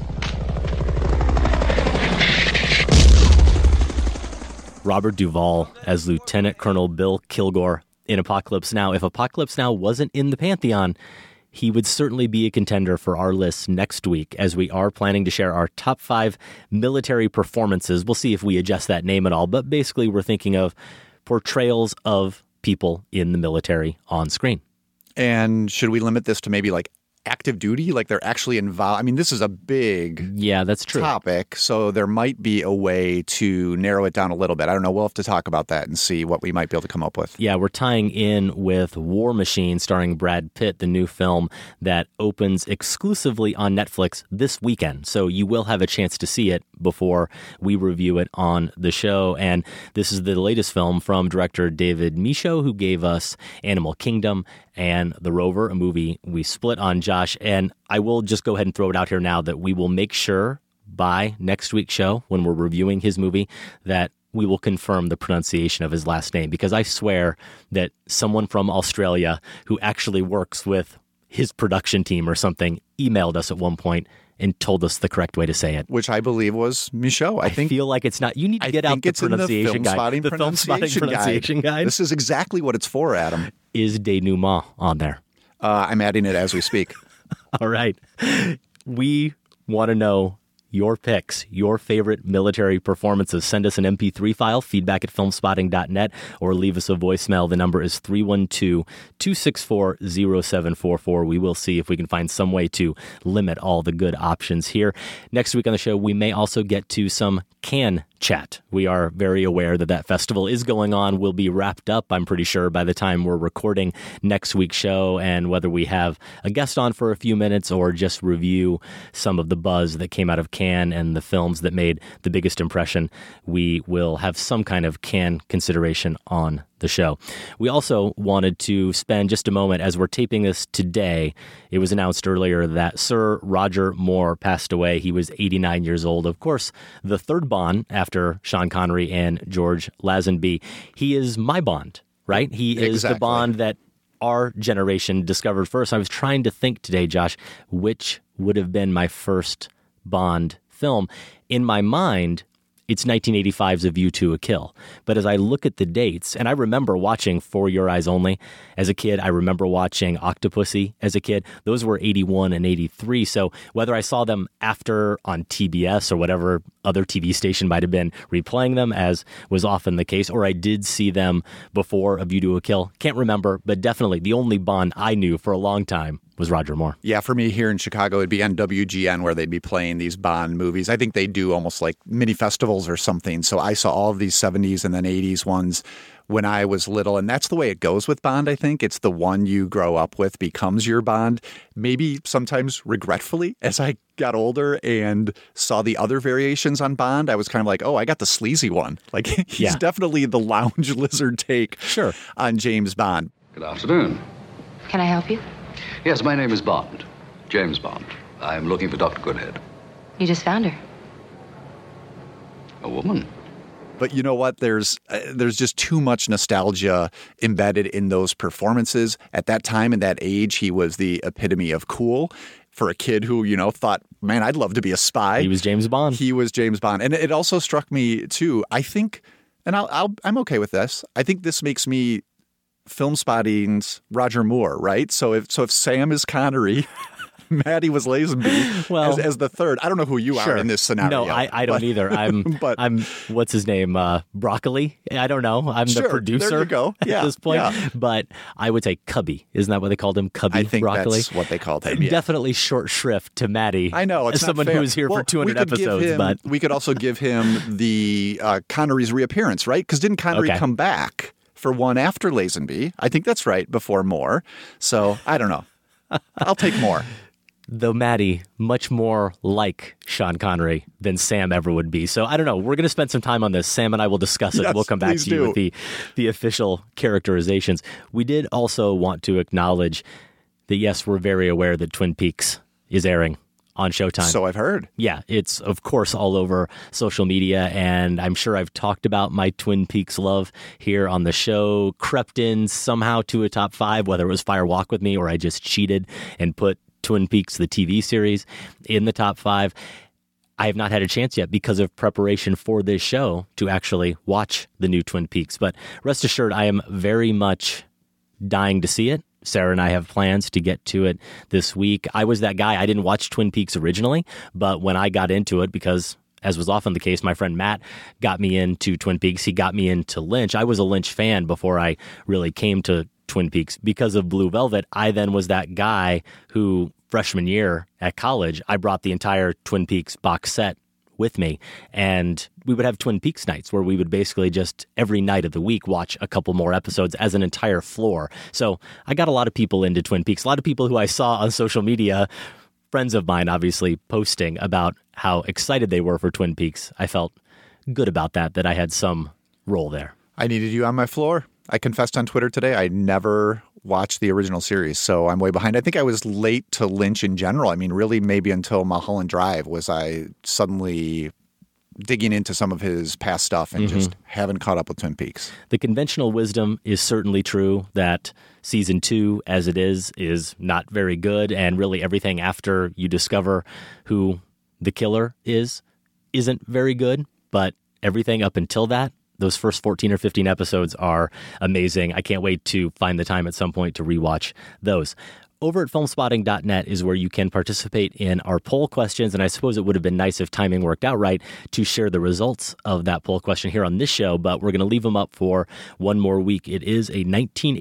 Robert Duvall as Lieutenant Colonel Bill Kilgore in Apocalypse Now. If Apocalypse Now wasn't in the Pantheon, he would certainly be a contender for our list next week, as we are planning to share our top 5 military performances. We'll see if we adjust that name at all, but basically we're thinking of portrayals of people in the military on screen. And should we limit this to maybe active duty? They're actually involved? I mean, this is a big that's true. topic, so there might be a way to narrow it down a little bit. I don't know. We'll have to talk about that and see what we might be able to come up with. Yeah, we're tying in with War Machine starring Brad Pitt, the new film that opens exclusively on Netflix this weekend. So you will have a chance to see it before we review it on the show. And this is the latest film from director David Michôd, who gave us Animal Kingdom and The Rover, a movie we split on, Josh. And I will just go ahead and throw it out here now that we will make sure by next week's show, when we're reviewing his movie, that we will confirm the pronunciation of his last name, because I swear that someone from Australia who actually works with his production team or something emailed us at one point and told us the correct way to say it. Which I believe was Michôd. I feel like it's not. You need to get out the pronunciation guide. The film spotting pronunciation guide. This is exactly what it's for, Adam. Is denouement on there? I'm adding it as we speak. All right. We want to know your picks, your favorite military performances. Send us an MP3 file, feedback at filmspotting.net, or leave us a voicemail. The number is 312-264-0744. We will see if we can find some way to limit all the good options here. Next week on the show, we may also get to some Cannes chat. We are very aware that that festival is going on. Will be wrapped up, I'm pretty sure, by the time we're recording next week's show. And whether we have a guest on for a few minutes or just review some of the buzz that came out of Cannes and the films that made the biggest impression, we will have some kind of Cannes consideration on the show. We also wanted to spend just a moment, as we're taping this today. It was announced earlier that Sir Roger Moore passed away. He was 89 years old. Of course, the third Bond after Sean Connery and George Lazenby. He is my Bond, right? He is the Bond that our generation discovered first. I was trying to think today, Josh, which would have been my first Bond film. In my mind, it's 1985's A View to a Kill. But as I look at the dates, and I remember watching For Your Eyes Only as a kid, I remember watching Octopussy as a kid. Those were 81 and 83. So whether I saw them after on TBS or whatever other TV station might have been replaying them, as was often the case, or I did see them before A View to a Kill, can't remember, but definitely the only Bond I knew for a long time was Roger Moore. Yeah, for me here in Chicago, it'd be on WGN where they'd be playing these Bond movies. I think they do almost like mini festivals or something. So I saw all of these 70s and then 80s ones when I was little. And that's the way it goes with Bond, I think. It's the one you grow up with becomes your Bond. Maybe sometimes regretfully, as I got older and saw the other variations on Bond, I was kind of like, oh, I got the sleazy one. Like, he's definitely the lounge lizard take on James Bond. Good afternoon. Can I help you? Yes, my name is Bond. James Bond. I'm looking for Dr. Goodhead. You just found her. A woman. But you know what? There's just too much nostalgia embedded in those performances. At that time and that age, he was the epitome of cool for a kid who, you know, thought, man, I'd love to be a spy. He was James Bond. He was James Bond. And it also struck me, too, I think, and I'm okay with this, I think this makes me Film Spotting's Roger Moore, right? So if Sam is Connery, Maddie was Lazenby as the third. I don't know who you are in this scenario. No, I don't either. I'm what's his name? Broccoli? I don't know. I'm the producer there you go. at this point. Yeah. But I would say Cubby. Isn't that what they called him? Cubby I think Broccoli? That's what they called him. Yeah. Definitely short shrift to Maddie. I know. It's as someone not fair. who was here for 200 episodes. But we could also give him the Connery's reappearance, right? Because didn't Connery come back for one after Lazenby? I think that's right, before Moore. So I don't know. I'll take Moore. Though Maddie, much more like Sean Connery than Sam ever would be. So I don't know. We're going to spend some time on this. Sam and I will discuss it. Yes, we'll come back to you with the official characterizations. We did also want to acknowledge that, yes, we're very aware that Twin Peaks is airing on Showtime. So I've heard. Yeah, it's, of course, all over social media, and I'm sure I've talked about my Twin Peaks love here on the show, crept in somehow to a top 5, whether it was Fire Walk with Me or I just cheated and put Twin Peaks, the TV series, in the top 5. I have not had a chance yet because of preparation for this show to actually watch the new Twin Peaks. But rest assured, I am very much dying to see it. Sarah and I have plans to get to it this week. I was that guy. I didn't watch Twin Peaks originally, but when I got into it, because as was often the case, my friend Matt got me into Twin Peaks. He got me into Lynch. I was a Lynch fan before I really came to Twin Peaks. Because of Blue Velvet, I then was that guy who, freshman year at college, I brought the entire Twin Peaks box set with me, and we would have Twin Peaks nights where we would basically just every night of the week watch a couple more episodes as an entire floor. So I got a lot of people into Twin Peaks, a lot of people who I saw on social media, friends of mine obviously, posting about how excited they were for Twin Peaks. I felt good about that I had some role there. I needed you on my floor. I confessed on Twitter today I never watched the original series, so I'm way behind. I think I was late to Lynch in general. I mean, really maybe until Mulholland Drive was I suddenly digging into some of his past stuff and just haven't caught up with Twin Peaks. The conventional wisdom is certainly true that season 2, as it is not very good, and really everything after you discover who the killer isn't very good, but everything up until that, those first 14 or 15 episodes are amazing. I can't wait to find the time at some point to rewatch those. Over at filmspotting.net is where you can participate in our poll questions, and I suppose it would have been nice if timing worked out right to share the results of that poll question here on this show, but we're going to leave them up for one more week. It is a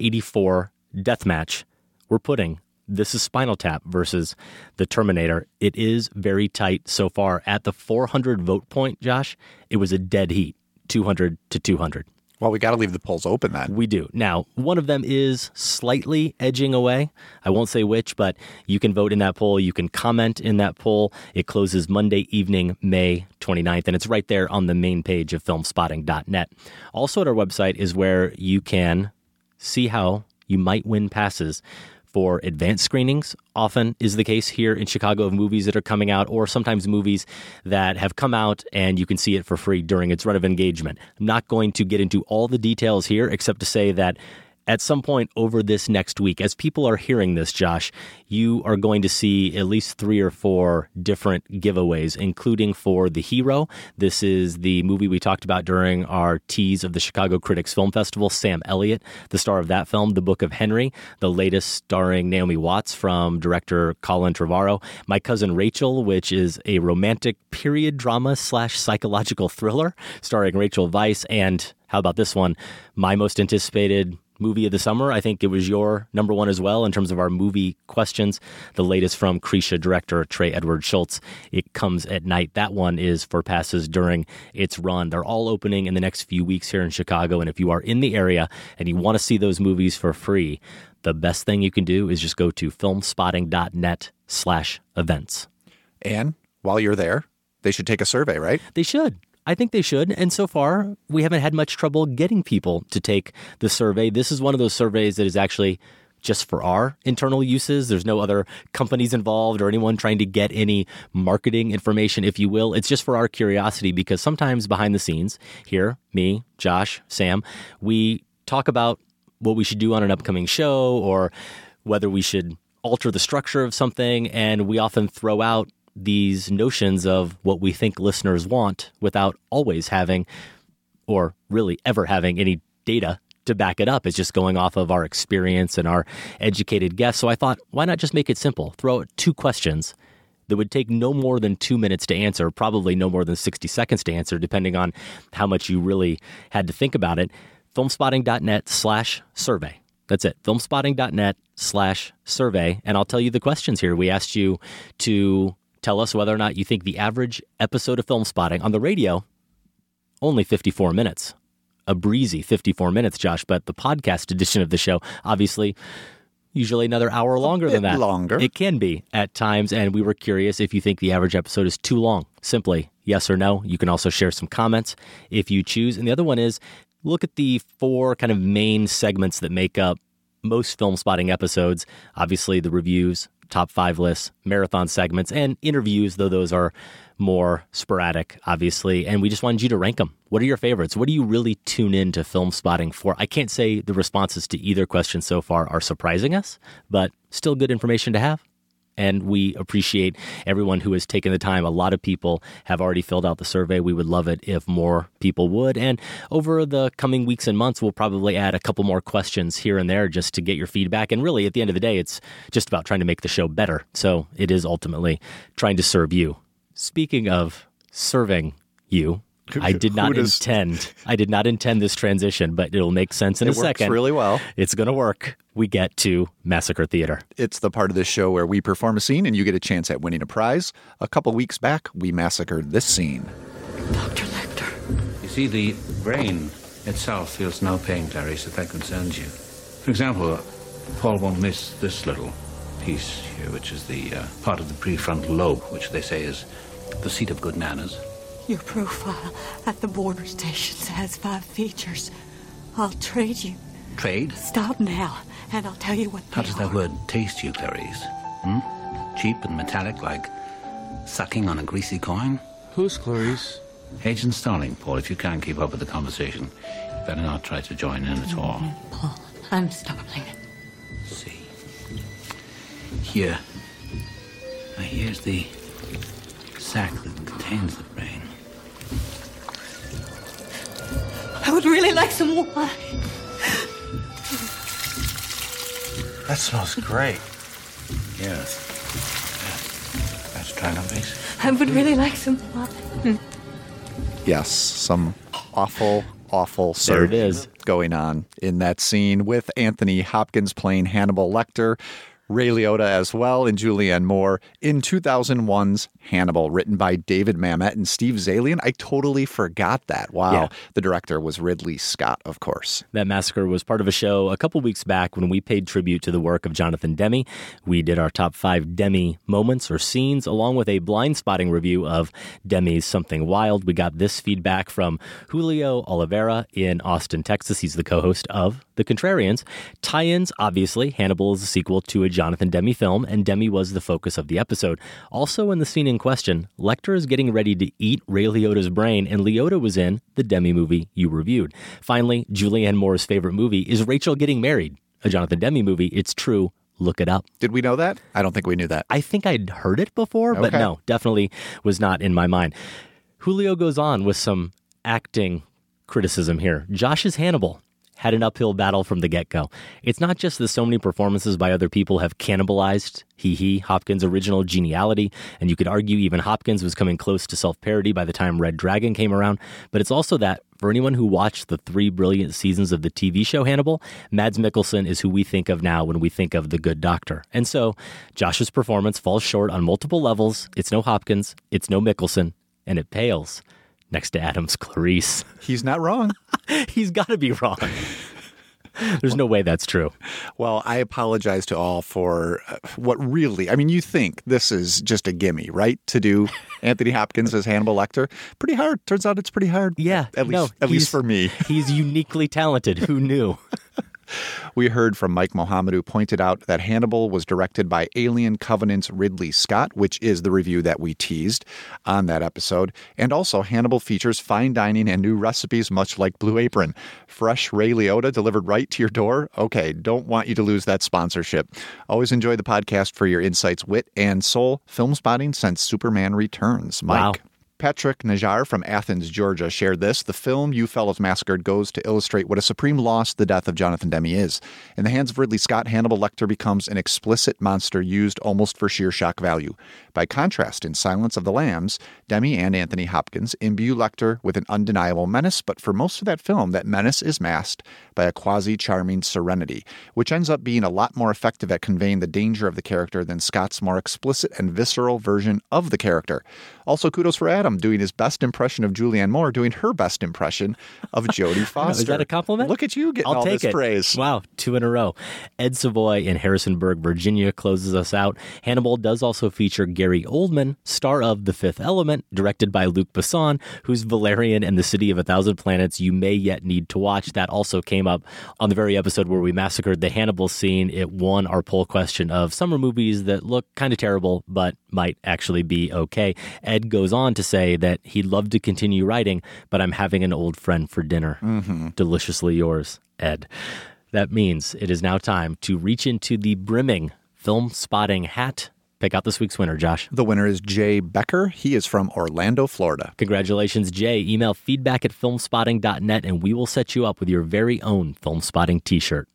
1984 death match. We're putting This is Spinal Tap versus The Terminator. It is very tight so far. At the 400 vote point, Josh, it was a dead heat. 200 to 200. Well, we got to leave the polls open then. We do. Now, one of them is slightly edging away. I won't say which, but you can vote in that poll. You can comment in that poll. It closes Monday evening, May 29th, and it's right there on the main page of filmspotting.net. Also at our website is where you can see how you might win passes for advanced screenings, often is the case here in Chicago, of movies that are coming out, or sometimes movies that have come out and you can see it for free during its run of engagement. I'm not going to get into all the details here, except to say that at some point over this next week, as people are hearing this, Josh, you are going to see at least 3 or 4 different giveaways, including for The Hero. This is the movie we talked about during our tease of the Chicago Critics Film Festival. Sam Elliott, the star of that film. The Book of Henry, the latest starring Naomi Watts from director Colin Trevorrow. My Cousin Rachel, which is a romantic period drama / psychological thriller starring Rachel Weisz. And how about this one? My most anticipated movie of the summer. I think it was your number one as well in terms of our movie questions. The latest from Krisha director Trey Edward Schultz. It Comes at Night. That one is for passes during its run. They're all opening in the next few weeks here in Chicago. And if you are in the area and you want to see those movies for free, the best thing you can do is just go to filmspotting.net/events. And while you're there, they should take a survey, right? They should. I think they should. And so far, we haven't had much trouble getting people to take the survey. This is one of those surveys that is actually just for our internal uses. There's no other companies involved or anyone trying to get any marketing information, if you will. It's just for our curiosity, because sometimes behind the scenes here, me, Josh, Sam, we talk about what we should do on an upcoming show or whether we should alter the structure of something. And we often throw out these notions of what we think listeners want without always having, or really ever having, any data to back it up. It's just going off of our experience and our educated guess. So I thought, why not just make it simple? Throw out 2 questions that would take no more than 2 minutes to answer, probably no more than 60 seconds to answer, depending on how much you really had to think about it. Filmspotting.net/survey. That's it. Filmspotting.net/survey. And I'll tell you the questions here. We asked you to tell us whether or not you think the average episode of Film Spotting on the radio, only 54 minutes. A breezy 54 minutes, Josh, but the podcast edition of the show, obviously, usually another hour longer than that. Longer. It can be at times, and we were curious if you think the average episode is too long. Simply yes or no. You can also share some comments if you choose. And the other one is, look at the 4 kind of main segments that make up most Film Spotting episodes. Obviously, the reviews, top 5 lists, marathon segments, and interviews, though those are more sporadic, obviously. And we just wanted you to rank them. What are your favorites? What do you really tune in to Film Spotting for? I can't say the responses to either question so far are surprising us, but still good information to have. And we appreciate everyone who has taken the time. A lot of people have already filled out the survey. We would love it if more people would. And over the coming weeks and months, we'll probably add a couple more questions here and there just to get your feedback. And really, at the end of the day, it's just about trying to make the show better. So it is ultimately trying to serve you. Speaking of serving you, I did not intend this transition, but it'll make sense in a second. It works really well. It's going to work. We get to Massacre Theater. It's the part of this show where we perform a scene and you get a chance at winning a prize. A couple weeks back, we massacred this scene. Dr. Lecter. You see, the brain itself feels no pain, Clarice, if that concerns you. For example, Paul won't miss this little piece here, which is the part of the prefrontal lobe, which they say is the seat of good manners. Your profile at the border stations has 5 features. I'll trade you. Trade? Stop now, and I'll tell you what they How does that are. word taste you, Clarice? Cheap and metallic, like sucking on a greasy coin? Who's Clarice? Agent Starling, Paul. If you can't keep up with the conversation, you better not try to join in at all. Paul, I'm Starling. See. Here. Now here's the sac that contains the brain. I would really like some wine. That smells great. Yes. Let's try it on base. I would really like some wine. Yes, some awful There serving it is. going on in that scene with Anthony Hopkins playing Hannibal Lecter, Ray Liotta as well, and Julianne Moore in 2001's Hannibal, written by David Mamet and Steve Zaillian. I totally forgot that. Wow. Yeah. The director was Ridley Scott, of course. That massacre was part of a show a couple weeks back when we paid tribute to the work of Jonathan Demme. We did our top 5 Demme moments or scenes, along with a blind spotting review of Demme's Something Wild. We got this feedback from Julio Oliveira in Austin, Texas. He's the co-host of The Contrarians. Tie-ins, obviously. Hannibal is a sequel to a Jonathan Demme film, and Demme was the focus of the episode. Also in the scene in question, Lecter is getting ready to eat Ray Liotta's brain, and Liotta was in the Demme movie you reviewed. Finally, Julianne Moore's favorite movie is Rachel Getting Married, a Jonathan Demme movie. It's true. Look it up. Did we know that? I don't think we knew that. I think I'd heard it before, but no, definitely was not in my mind. Julio goes on with some acting criticism here. Josh's Hannibal had an uphill battle from the get-go. It's not just that so many performances by other people have cannibalized Hopkins' original geniality, and you could argue even Hopkins was coming close to self-parody by the time Red Dragon came around, but it's also that for anyone who watched the 3 brilliant seasons of the TV show Hannibal, Mads Mikkelsen is who we think of now when we think of The Good Doctor. And so, Josh's performance falls short on multiple levels. It's no Hopkins, it's no Mikkelsen, and it pales next to Adam's Clarice. He's not wrong. He's got to be wrong. There's no way that's true. Well, I apologize to all for what really, I mean, you think this is just a gimme, right? To do Anthony Hopkins as Hannibal Lecter. Pretty hard. Turns out it's pretty hard. Yeah. At least for me. He's uniquely talented. Who knew? We heard from Mike Mohammed, who pointed out that Hannibal was directed by Alien Covenant's Ridley Scott, which is the review that we teased on that episode. And also, Hannibal features fine dining and new recipes, much like Blue Apron. Fresh Ray Liotta delivered right to your door? Okay, don't want you to lose that sponsorship. Always enjoy the podcast for your insights, wit, and soul. Film spotting since Superman Returns. Mike. Wow. Patrick Najar from Athens, Georgia shared this. The film You Fellows Massacred goes to illustrate what a supreme loss the death of Jonathan Demme is. In the hands of Ridley Scott, Hannibal Lecter becomes an explicit monster used almost for sheer shock value. By contrast, in Silence of the Lambs, Demme and Anthony Hopkins imbue Lecter with an undeniable menace, but for most of that film, that menace is masked by a quasi-charming serenity, which ends up being a lot more effective at conveying the danger of the character than Scott's more explicit and visceral version of the character. Also, kudos for Adam doing his best impression of Julianne Moore, doing her best impression of Jodie Foster. Is that a compliment? Look at you getting I'll all take this it. praise. Wow, 2 in a row. Ed Savoy in Harrisonburg, Virginia closes us out. Hannibal does also feature Gary Oldman, star of The Fifth Element, directed by Luc Besson, whose Valerian and the City of a Thousand Planets you may yet need to watch. That also came up on the very episode where we massacred the Hannibal scene. It won our poll question of summer movies that look kind of terrible, but might actually be okay. Ed goes on to say that he'd love to continue writing, but I'm having an old friend for dinner. Mm-hmm. Deliciously yours, Ed. That means it is now time to reach into the brimming film spotting hat. Pick out this week's winner, Josh. The winner is Jay Becker. He is from Orlando, Florida. Congratulations, Jay. Email feedback@filmspotting.net and we will set you up with your very own Film Spotting t-shirt.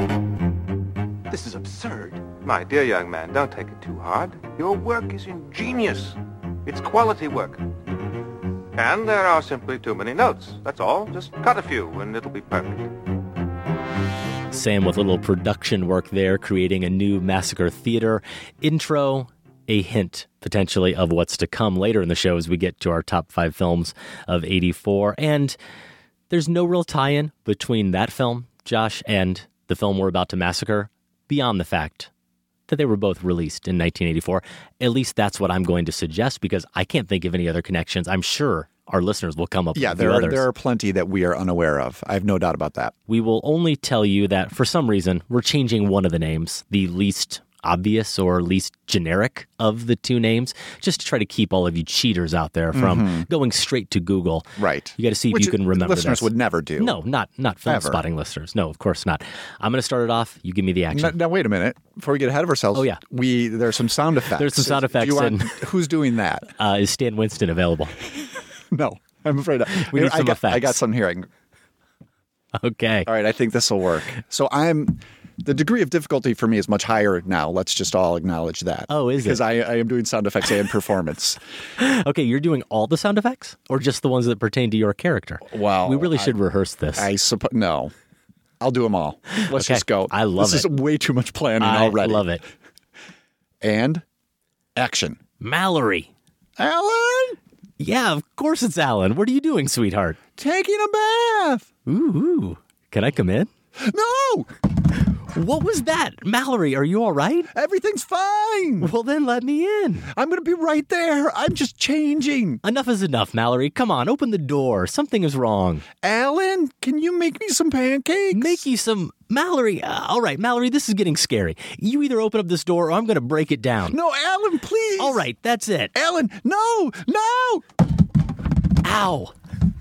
This is absurd. My dear young man, don't take it too hard. Your work is ingenious. It's quality work. And there are simply too many notes. That's all. Just cut a few and it'll be perfect. Sam with a little production work there, creating a new Massacre Theater intro, a hint potentially of what's to come later in the show as we get to our top 5 films of 84. And there's no real tie-in between that film, Josh, and the film we're about to massacre, beyond the fact that they were both released in 1984. At least that's what I'm going to suggest, because I can't think of any other connections. I'm sure our listeners will come up with others. There are plenty that we are unaware of. I have no doubt about that. We will only tell you that for some reason, we're changing one of the names, the least obvious or least generic of the 2 names, just to try to keep all of you cheaters out there from going straight to Google. Right. You got to see if you can remember listeners this. would never do. No, not film spotting listeners. No, of course not. I'm going to start it off. You give me the action. Now, wait a minute. Before we get ahead of ourselves, oh, yeah. There's some sound effects. There's some sound effects. Who's doing that? Is Stan Winston available? No, I'm afraid not. We need some effects. I got some hearing. Okay. All right, I think this will work. So the degree of difficulty for me is much higher now. Let's just all acknowledge that. Oh, is it? Because I am doing sound effects and performance. Okay, you're doing all the sound effects? Or just the ones that pertain to your character? Wow. We really should rehearse this. I suppose, no. I'll do them all. Let's just go. I love This is way too much planning already. I love it. And action. Mallory. Alan? Yeah, of course it's Alan. What are you doing, sweetheart? Taking a bath. Ooh. Can I come in? No! What was that? Mallory, are you all right? Everything's fine. Well, then let me in. I'm going to be right there. I'm just changing. Enough is enough, Mallory. Come on, open the door. Something is wrong. Alan, can you make me some pancakes? Make you some Mallory, all right, Mallory, this is getting scary. You either open up this door or I'm going to break it down. No, Alan, please. All right, that's it. Alan, no. Ow.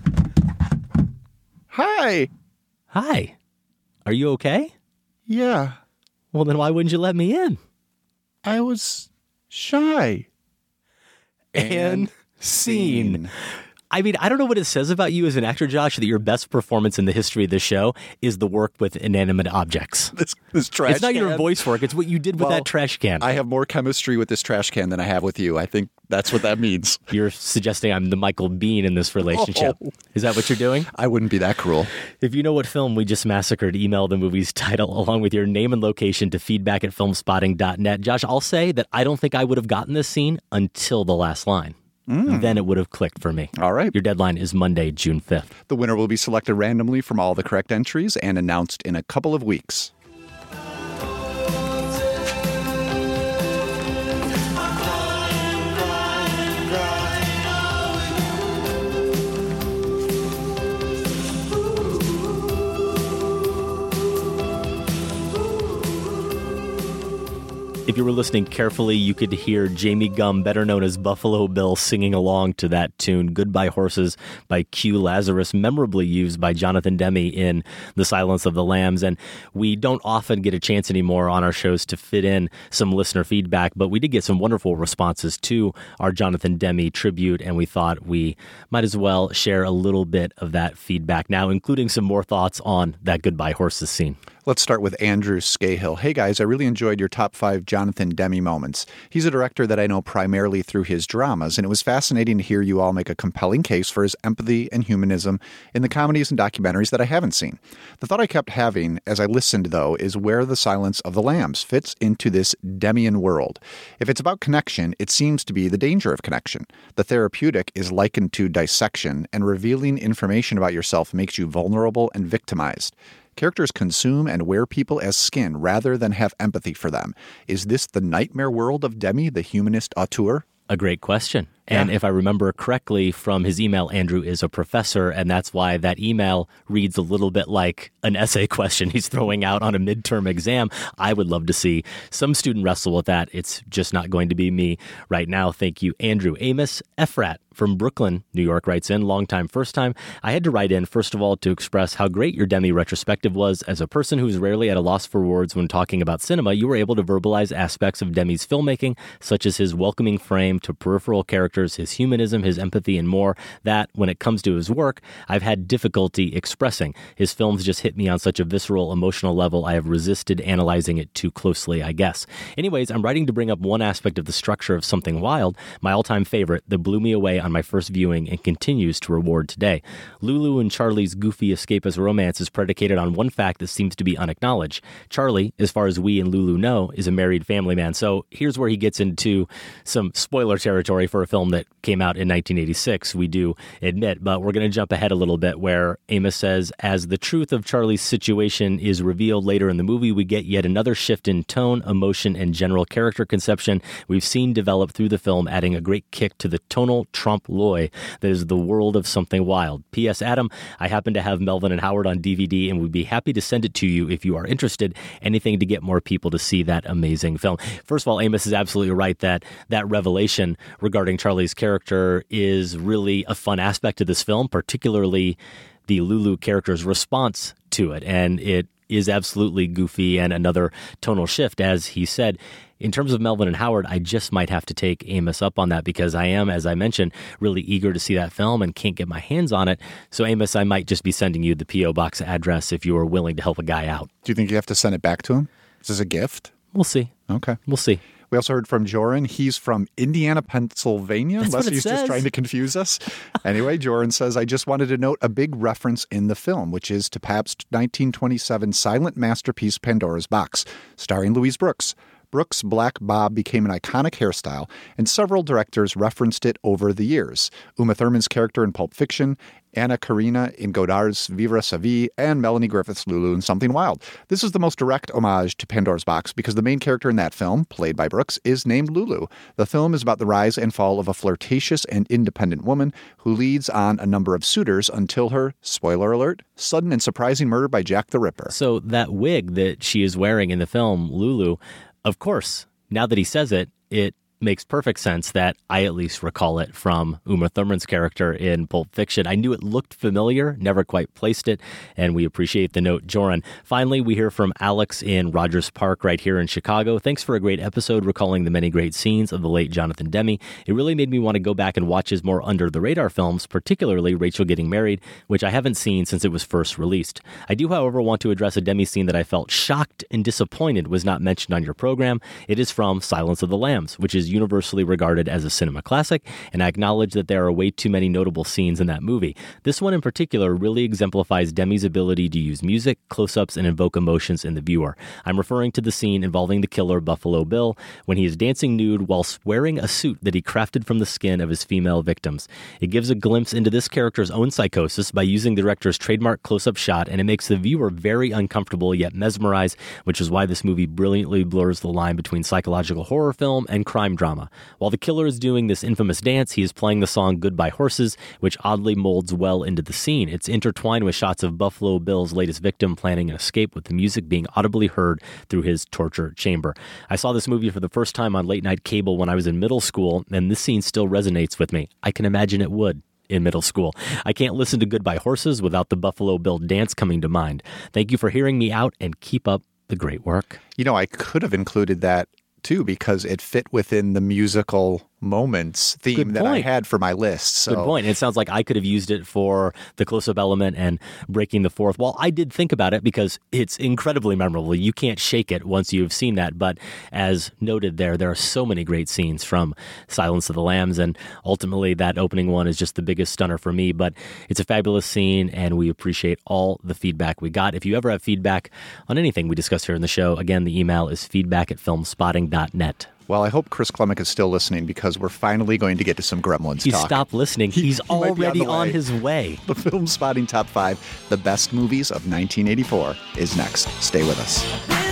Hi. Hi. Are you okay? Yeah. Well, then why wouldn't you let me in? I was shy. And scene. I mean, I don't know what it says about you as an actor, Josh, that your best performance in the history of the show is the work with inanimate objects. This trash It's not can. your voice work. It's what you did with that trash can. I have more chemistry with this trash can than I have with you. I think that's what that means. You're suggesting I'm the Michael Biehn in this relationship. Oh. Is that what you're doing? I wouldn't be that cruel. If you know what film we just massacred, email the movie's title along with your name and location to feedback@filmspotting.net. Josh, I'll say that I don't think I would have gotten this scene until the last line. Then it would have clicked for me. All right. Your deadline is Monday, June 5th. The winner will be selected randomly from all the correct entries and announced in a couple of weeks. If you were listening carefully, you could hear Jamie Gumb, better known as Buffalo Bill, singing along to that tune, Goodbye Horses by Q Lazarus, memorably used by Jonathan Demme in The Silence of the Lambs. And we don't often get a chance anymore on our shows to fit in some listener feedback, but we did get some wonderful responses to our Jonathan Demme tribute, and we thought we might as well share a little bit of that feedback now, including some more thoughts on that Goodbye Horses scene. Let's start with Andrew Scahill. Hey guys, I really enjoyed your top 5 Jonathan Demme moments. He's a director that I know primarily through his dramas, and it was fascinating to hear you all make a compelling case for his empathy and humanism in the comedies and documentaries that I haven't seen. The thought I kept having as I listened, though, is where The Silence of the Lambs fits into this Demmian world. If it's about connection, it seems to be the danger of connection. The therapeutic is likened to dissection, and revealing information about yourself makes you vulnerable and victimized. Characters consume and wear people as skin rather than have empathy for them. Is this the nightmare world of Demme, the humanist auteur? A great question. And if I remember correctly from his email, Andrew is a professor, and that's why that email reads a little bit like an essay question he's throwing out on a midterm exam. I would love to see some student wrestle with that. It's just not going to be me right now. Thank you, Andrew. Amos Efrat from Brooklyn, New York, writes in, long time, first time. I had to write in, first of all, to express how great your Demme retrospective was. As a person who's rarely at a loss for words when talking about cinema, you were able to verbalize aspects of Demme's filmmaking, such as his welcoming frame to peripheral characters, his humanism, his empathy, and more, that, when it comes to his work, I've had difficulty expressing. His films just hit me on such a visceral, emotional level, I have resisted analyzing it too closely, I guess. Anyways, I'm writing to bring up one aspect of the structure of Something Wild, my all-time favorite, that blew me away on my first viewing and continues to reward today. Lulu and Charlie's goofy escapist romance is predicated on one fact that seems to be unacknowledged. Charlie, as far as we and Lulu know, is a married family man. So here's where he gets into some spoiler territory for a film that came out in 1986, we do admit, but we're going to jump ahead a little bit where Amos says, as the truth of Charlie's situation is revealed later in the movie, we get yet another shift in tone, emotion, and general character conception we've seen develop through the film, adding a great kick to the tonal trompe l'oeil that is the world of Something Wild. P.S. Adam, I happen to have Melvin and Howard on DVD and would be happy to send it to you if you are interested. Anything to get more people to see that amazing film. First of all, Amos is absolutely right that that revelation regarding Charlie's character is really a fun aspect of this film, particularly the Lulu character's response to it. And it is absolutely goofy and another tonal shift, as he said. In terms of Melvin and Howard, I just might have to take Amos up on that because I am, as I mentioned, really eager to see that film and can't get my hands on it. So, Amos, I might just be sending you the P.O. Box address if you are willing to help a guy out. Do you think you have to send it back to him? Is this a gift? We'll see. Okay. We'll see. We also heard from Joran. He's from Indiana, Pennsylvania, unless he's just trying to confuse us. Anyway, Joran says, I just wanted to note a big reference in the film, which is to Pabst's 1927 silent masterpiece Pandora's Box, starring Louise Brooks. Brooks' black bob became an iconic hairstyle, and several directors referenced it over the years. Uma Thurman's character in Pulp Fiction, Anna Karina in Godard's Vivre sa vie, and Melanie Griffith's Lulu in Something Wild. This is the most direct homage to Pandora's Box because the main character in that film, played by Brooks, is named Lulu. The film is about the rise and fall of a flirtatious and independent woman who leads on a number of suitors until her, spoiler alert, sudden and surprising murder by Jack the Ripper. So that wig that she is wearing in the film, Lulu, of course, now that he says it, it makes perfect sense that I at least recall it from Uma Thurman's character in Pulp Fiction. I knew it looked familiar, never quite placed it, and we appreciate the note, Joran. Finally, we hear from Alex in Rogers Park right here in Chicago. Thanks for a great episode recalling the many great scenes of the late Jonathan Demme. It really made me want to go back and watch his more under-the-radar films, particularly Rachel Getting Married, which I haven't seen since it was first released. I do, however, want to address a Demme scene that I felt shocked and disappointed was not mentioned on your program. It is from Silence of the Lambs, which is universally regarded as a cinema classic, and I acknowledge that there are way too many notable scenes in that movie. This one in particular really exemplifies Demme's ability to use music, close-ups, and invoke emotions in the viewer. I'm referring to the scene involving the killer Buffalo Bill when he is dancing nude whilst wearing a suit that he crafted from the skin of his female victims. It gives a glimpse into this character's own psychosis by using the director's trademark close-up shot, and it makes the viewer very uncomfortable yet mesmerized, which is why this movie brilliantly blurs the line between psychological horror film and crime drama. While the killer is doing this infamous dance, he is playing the song Goodbye Horses, which oddly molds well into the scene. It's intertwined with shots of Buffalo Bill's latest victim planning an escape, with the music being audibly heard through his torture chamber. I saw this movie for the first time on late night cable when I was in middle school, and this scene still resonates with me. I can imagine it would in middle school. I can't listen to Goodbye Horses without the Buffalo Bill dance coming to mind. Thank you for hearing me out, and keep up the great work. You know, I could have included that too, because it fit within the musical moments theme that I had for my list. So. Good point. It sounds like I could have used it for the close-up element and breaking the fourth wall. I did think about it because it's incredibly memorable. You can't shake it once you've seen that. But as noted there are so many great scenes from Silence of the Lambs, and ultimately that opening one is just the biggest stunner for me. But it's a fabulous scene, and we appreciate all the feedback we got. If you ever have feedback on anything we discussed here in the show, again, the email is feedback@filmspotting.net. Well, I hope Chris Klimek is still listening, because we're finally going to get to some Gremlins He talk. stopped listening. He's already on his way. The Film Spotting Top 5, the best movies of 1984, is next. Stay with us.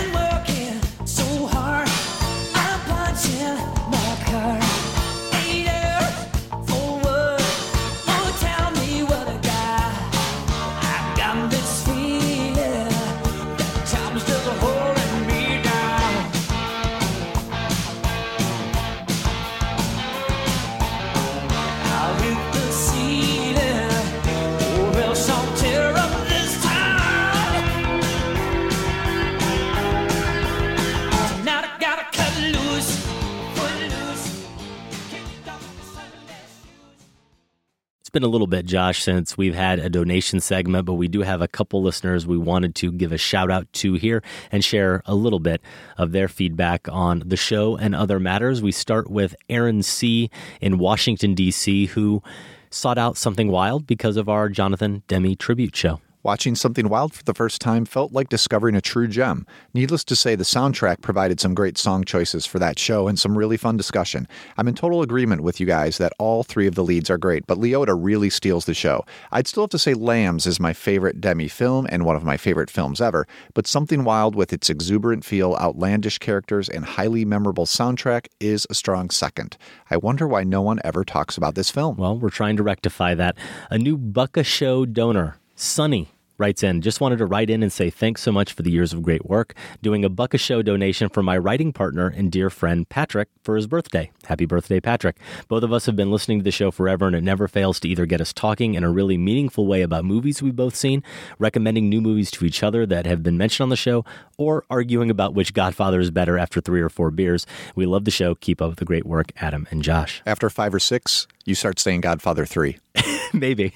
It's been a little bit, Josh, since we've had a donation segment, but we do have a couple listeners we wanted to give a shout out to here and share a little bit of their feedback on the show and other matters. We start with Aaron C. in Washington, D.C., who sought out Something Wild because of our Jonathan Demme tribute show. Watching Something Wild for the first time felt like discovering a true gem. Needless to say, the soundtrack provided some great song choices for that show and some really fun discussion. I'm in total agreement with you guys that all three of the leads are great, but Leota really steals the show. I'd still have to say Lambs is my favorite Demme film and one of my favorite films ever, but Something Wild, with its exuberant feel, outlandish characters, and highly memorable soundtrack, is a strong second. I wonder why no one ever talks about this film. Well, we're trying to rectify that. A new Bucka Show donor, Sonny, writes in, just wanted to write in and say thanks so much for the years of great work. Doing a Bucka Show donation for my writing partner and dear friend Patrick for his birthday. Happy birthday, Patrick. Both of us have been listening to the show forever, and it never fails to either get us talking in a really meaningful way about movies we've both seen, recommending new movies to each other that have been mentioned on the show, or arguing about which Godfather is better after 3 or 4 beers. We love the show. Keep up with the great work, Adam and Josh. After 5 or 6, you start saying Godfather 3. Maybe.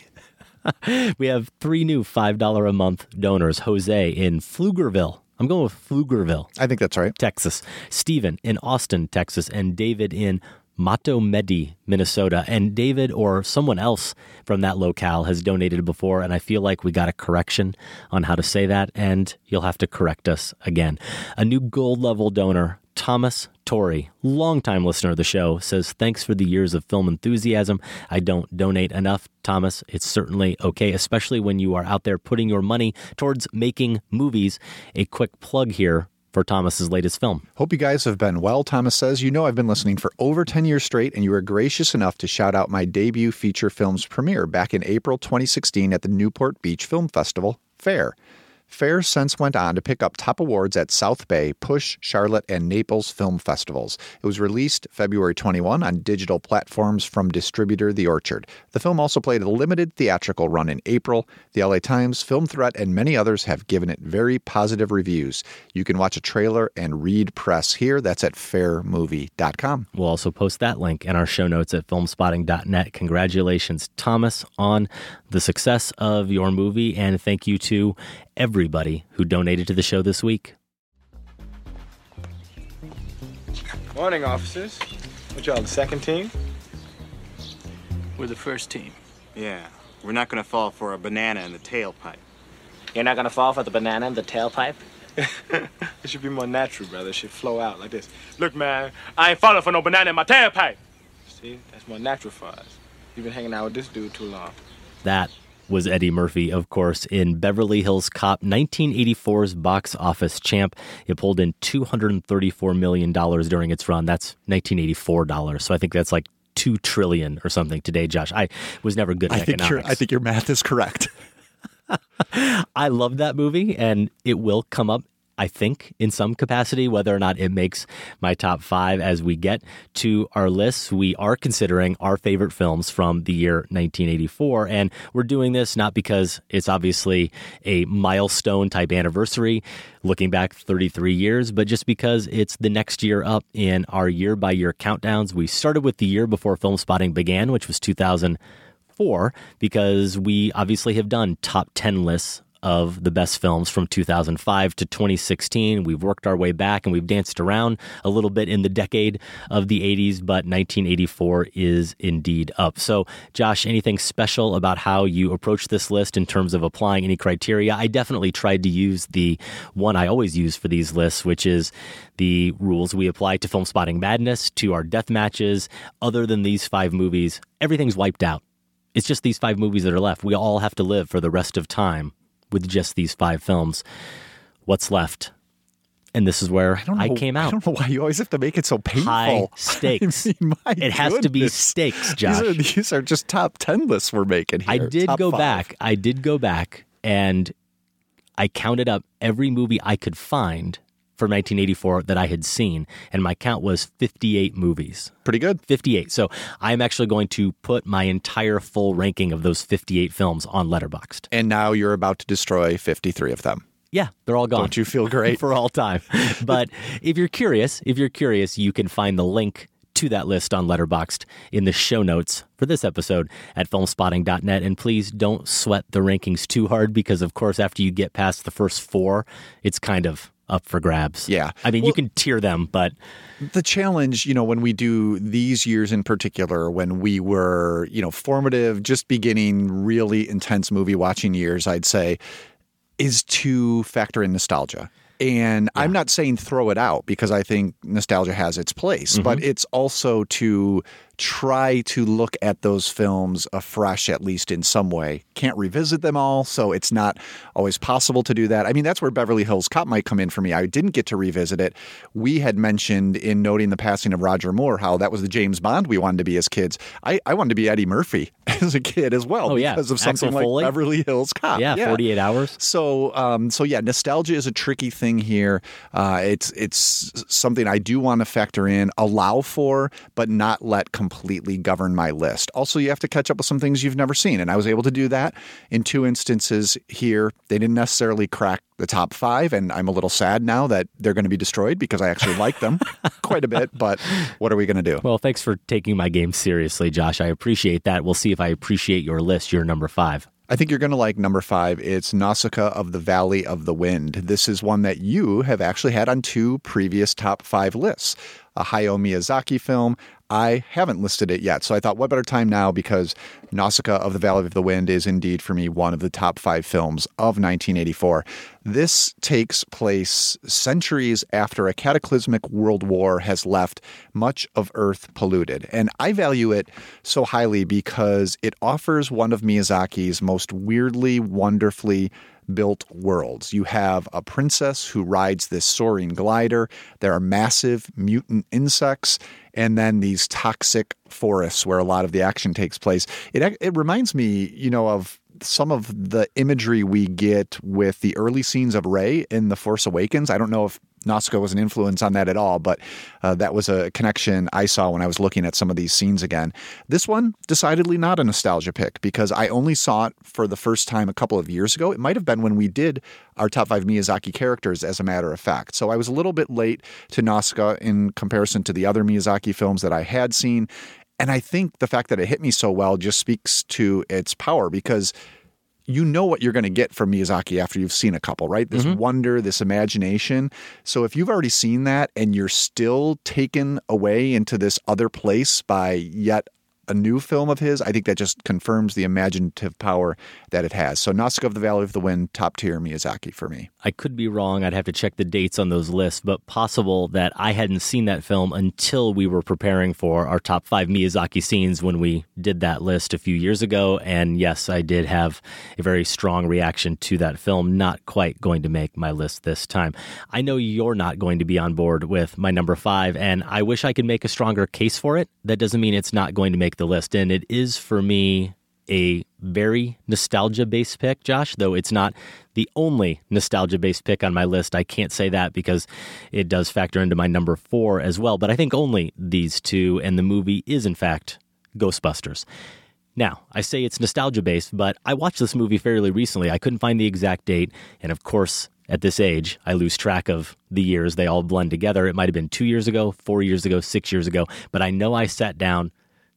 We have 3 new $5 a month donors. Jose in Pflugerville. I'm going with Pflugerville. I think that's right. Texas. Stephen in Austin, Texas. And David in Matomedi, Minnesota. And David or someone else from that locale has donated before, and I feel like we got a correction on how to say that, and you'll have to correct us again. A new gold level donor, Thomas Torrey, longtime listener of the show, says, thanks for the years of film enthusiasm. I don't donate enough, Thomas. It's certainly okay, especially when you are out there putting your money towards making movies. A quick plug here for Thomas's latest film. Hope you guys have been well, Thomas says. You know I've been listening for over 10 years straight, and you were gracious enough to shout out my debut feature film's premiere back in April 2016 at the Newport Beach Film Festival, FAIR. FAIR since went on to pick up top awards at South Bay, Push, Charlotte, and Naples film festivals. It was released February 21 on digital platforms from distributor The Orchard. The film also played a limited theatrical run in April. The LA Times, Film Threat, and many others have given it very positive reviews. You can watch a trailer and read press here. That's at fairmovie.com. We'll also post that link in our show notes at filmspotting.net. Congratulations, Thomas, on the success of your movie, and thank you to everybody who donated to the show this week. Morning, officers. What y'all, the second team? We're the first team. Yeah, we're not gonna fall for a banana in the tailpipe. You're not gonna fall for the banana in the tailpipe? It should be more natural, brother. It should flow out like this. Look, man, I ain't falling for no banana in my tailpipe. See, that's more natural for us. You've been hanging out with this dude too long. That was Eddie Murphy, of course, in Beverly Hills Cop, 1984's box office champ. It pulled in $234 million during its run. That's 1984 dollars. So I think that's like $2 trillion or something today, Josh. I was never good at economics. I think your math is correct. I love that movie, and it will come up, I think, in some capacity, whether or not it makes my top 5 as we get to our lists. We are considering our favorite films from the year 1984, and we're doing this not because it's obviously a milestone type anniversary, looking back 33 years, but just because it's the next year up in our year-by-year countdowns. We started with the year before Film Spotting began, which was 2004, because we obviously have done top 10 lists of the best films from 2005 to 2016. We've worked our way back and we've danced around a little bit in the decade of the 80s, but 1984 is indeed up. So, Josh, anything special about how you approach this list in terms of applying any criteria? I definitely tried to use the one I always use for these lists, which is the rules we apply to Film Spotting Madness, to our death matches. Other than these 5 movies, everything's wiped out. It's just these 5 movies that are left. We all have to live for the rest of time with just these 5 films. What's left? And this is where I came out. I don't know why you always have to make it so painful. High stakes. I mean, it has to be stakes, Josh. These are just top 10 lists we're making here. I did top go 5. back. I did go back and I counted up every movie I could find for 1984 that I had seen, and my count was 58 movies. Pretty good. 58. So I'm actually going to put my entire full ranking of those 58 films on Letterboxd. And now you're about to destroy 53 of them. Yeah, they're all gone. Don't you feel great? For all time. But if you're curious, you can find the link to that list on Letterboxd in the show notes for this episode at filmspotting.net. And please don't sweat the rankings too hard because, of course, after you get past the first 4, it's kind of up for grabs. Yeah. I mean, you can tier them, but the challenge, when we do these years in particular, when we were, formative, just beginning really intense movie watching years, I'd say, is to factor in nostalgia. And I'm not saying throw it out because I think nostalgia has its place, but it's also to try to look at those films afresh, at least in some way. Can't revisit them all, so it's not always possible to do that. I mean, that's where Beverly Hills Cop might come in for me. I didn't get to revisit it. We had mentioned in noting the passing of Roger Moore how that was the James Bond we wanted to be as kids. I wanted to be Eddie Murphy as a kid as well because of something like Beverly Hills Cop. Yeah, 48 Hours. So yeah, nostalgia is a tricky thing here. It's something I do want to factor in, allow for, but not let completely govern my list. Also, you have to catch up with some things you've never seen, and I was able to do that in 2 instances here. They didn't necessarily crack the top 5, and I'm a little sad now that they're going to be destroyed because I actually like them quite a bit, but what are we going to do? Well, thanks for taking my game seriously, Josh. I appreciate that. We'll see if I appreciate your list, your number 5. I think you're going to like number 5. It's Nausicaa of the Valley of the Wind. This is one that you have actually had on 2 previous top 5 lists. a Hayao Miyazaki film. I haven't listed it yet, so I thought, what better time now, because Nausicaa of the Valley of the Wind is indeed, for me, one of the top 5 films of 1984. This takes place centuries after a cataclysmic world war has left much of Earth polluted. And I value it so highly because it offers one of Miyazaki's most weirdly, wonderfully built worlds. You have a princess who rides this soaring glider. There are massive mutant insects, and then these toxic forests where a lot of the action takes place. It reminds me, of some of the imagery we get with the early scenes of Rey in The Force Awakens. I don't know if Nausicaa was an influence on that at all, but that was a connection I saw when I was looking at some of these scenes again. This one, decidedly not a nostalgia pick, because I only saw it for the first time a couple of years ago. It might have been when we did our top 5 Miyazaki characters, as a matter of fact. So I was a little bit late to Nausicaa in comparison to the other Miyazaki films that I had seen. And I think the fact that it hit me so well just speaks to its power, because you know what you're going to get from Miyazaki after you've seen a couple, right? This wonder, this imagination. So if you've already seen that and you're still taken away into this other place by yet a new film of his, I think that just confirms the imaginative power that it has. So Nausicaa of the Valley of the Wind, top tier Miyazaki for me. I could be wrong. I'd have to check the dates on those lists, but possible that I hadn't seen that film until we were preparing for our top 5 Miyazaki scenes when we did that list a few years ago. And yes, I did have a very strong reaction to that film. Not quite going to make my list this time. I know you're not going to be on board with my number 5, and I wish I could make a stronger case for it. That doesn't mean it's not going to make the list. And it is, for me, a very nostalgia-based pick, Josh, though it's not the only nostalgia-based pick on my list. I can't say that because it does factor into my number 4 as well. But I think only these two, and the movie is, in fact, Ghostbusters. Now, I say it's nostalgia-based, but I watched this movie fairly recently. I couldn't find the exact date, and of course, at this age, I lose track of the years. They all blend together. It might have been 2 years ago, 4 years ago, 6 years ago, but I know I sat down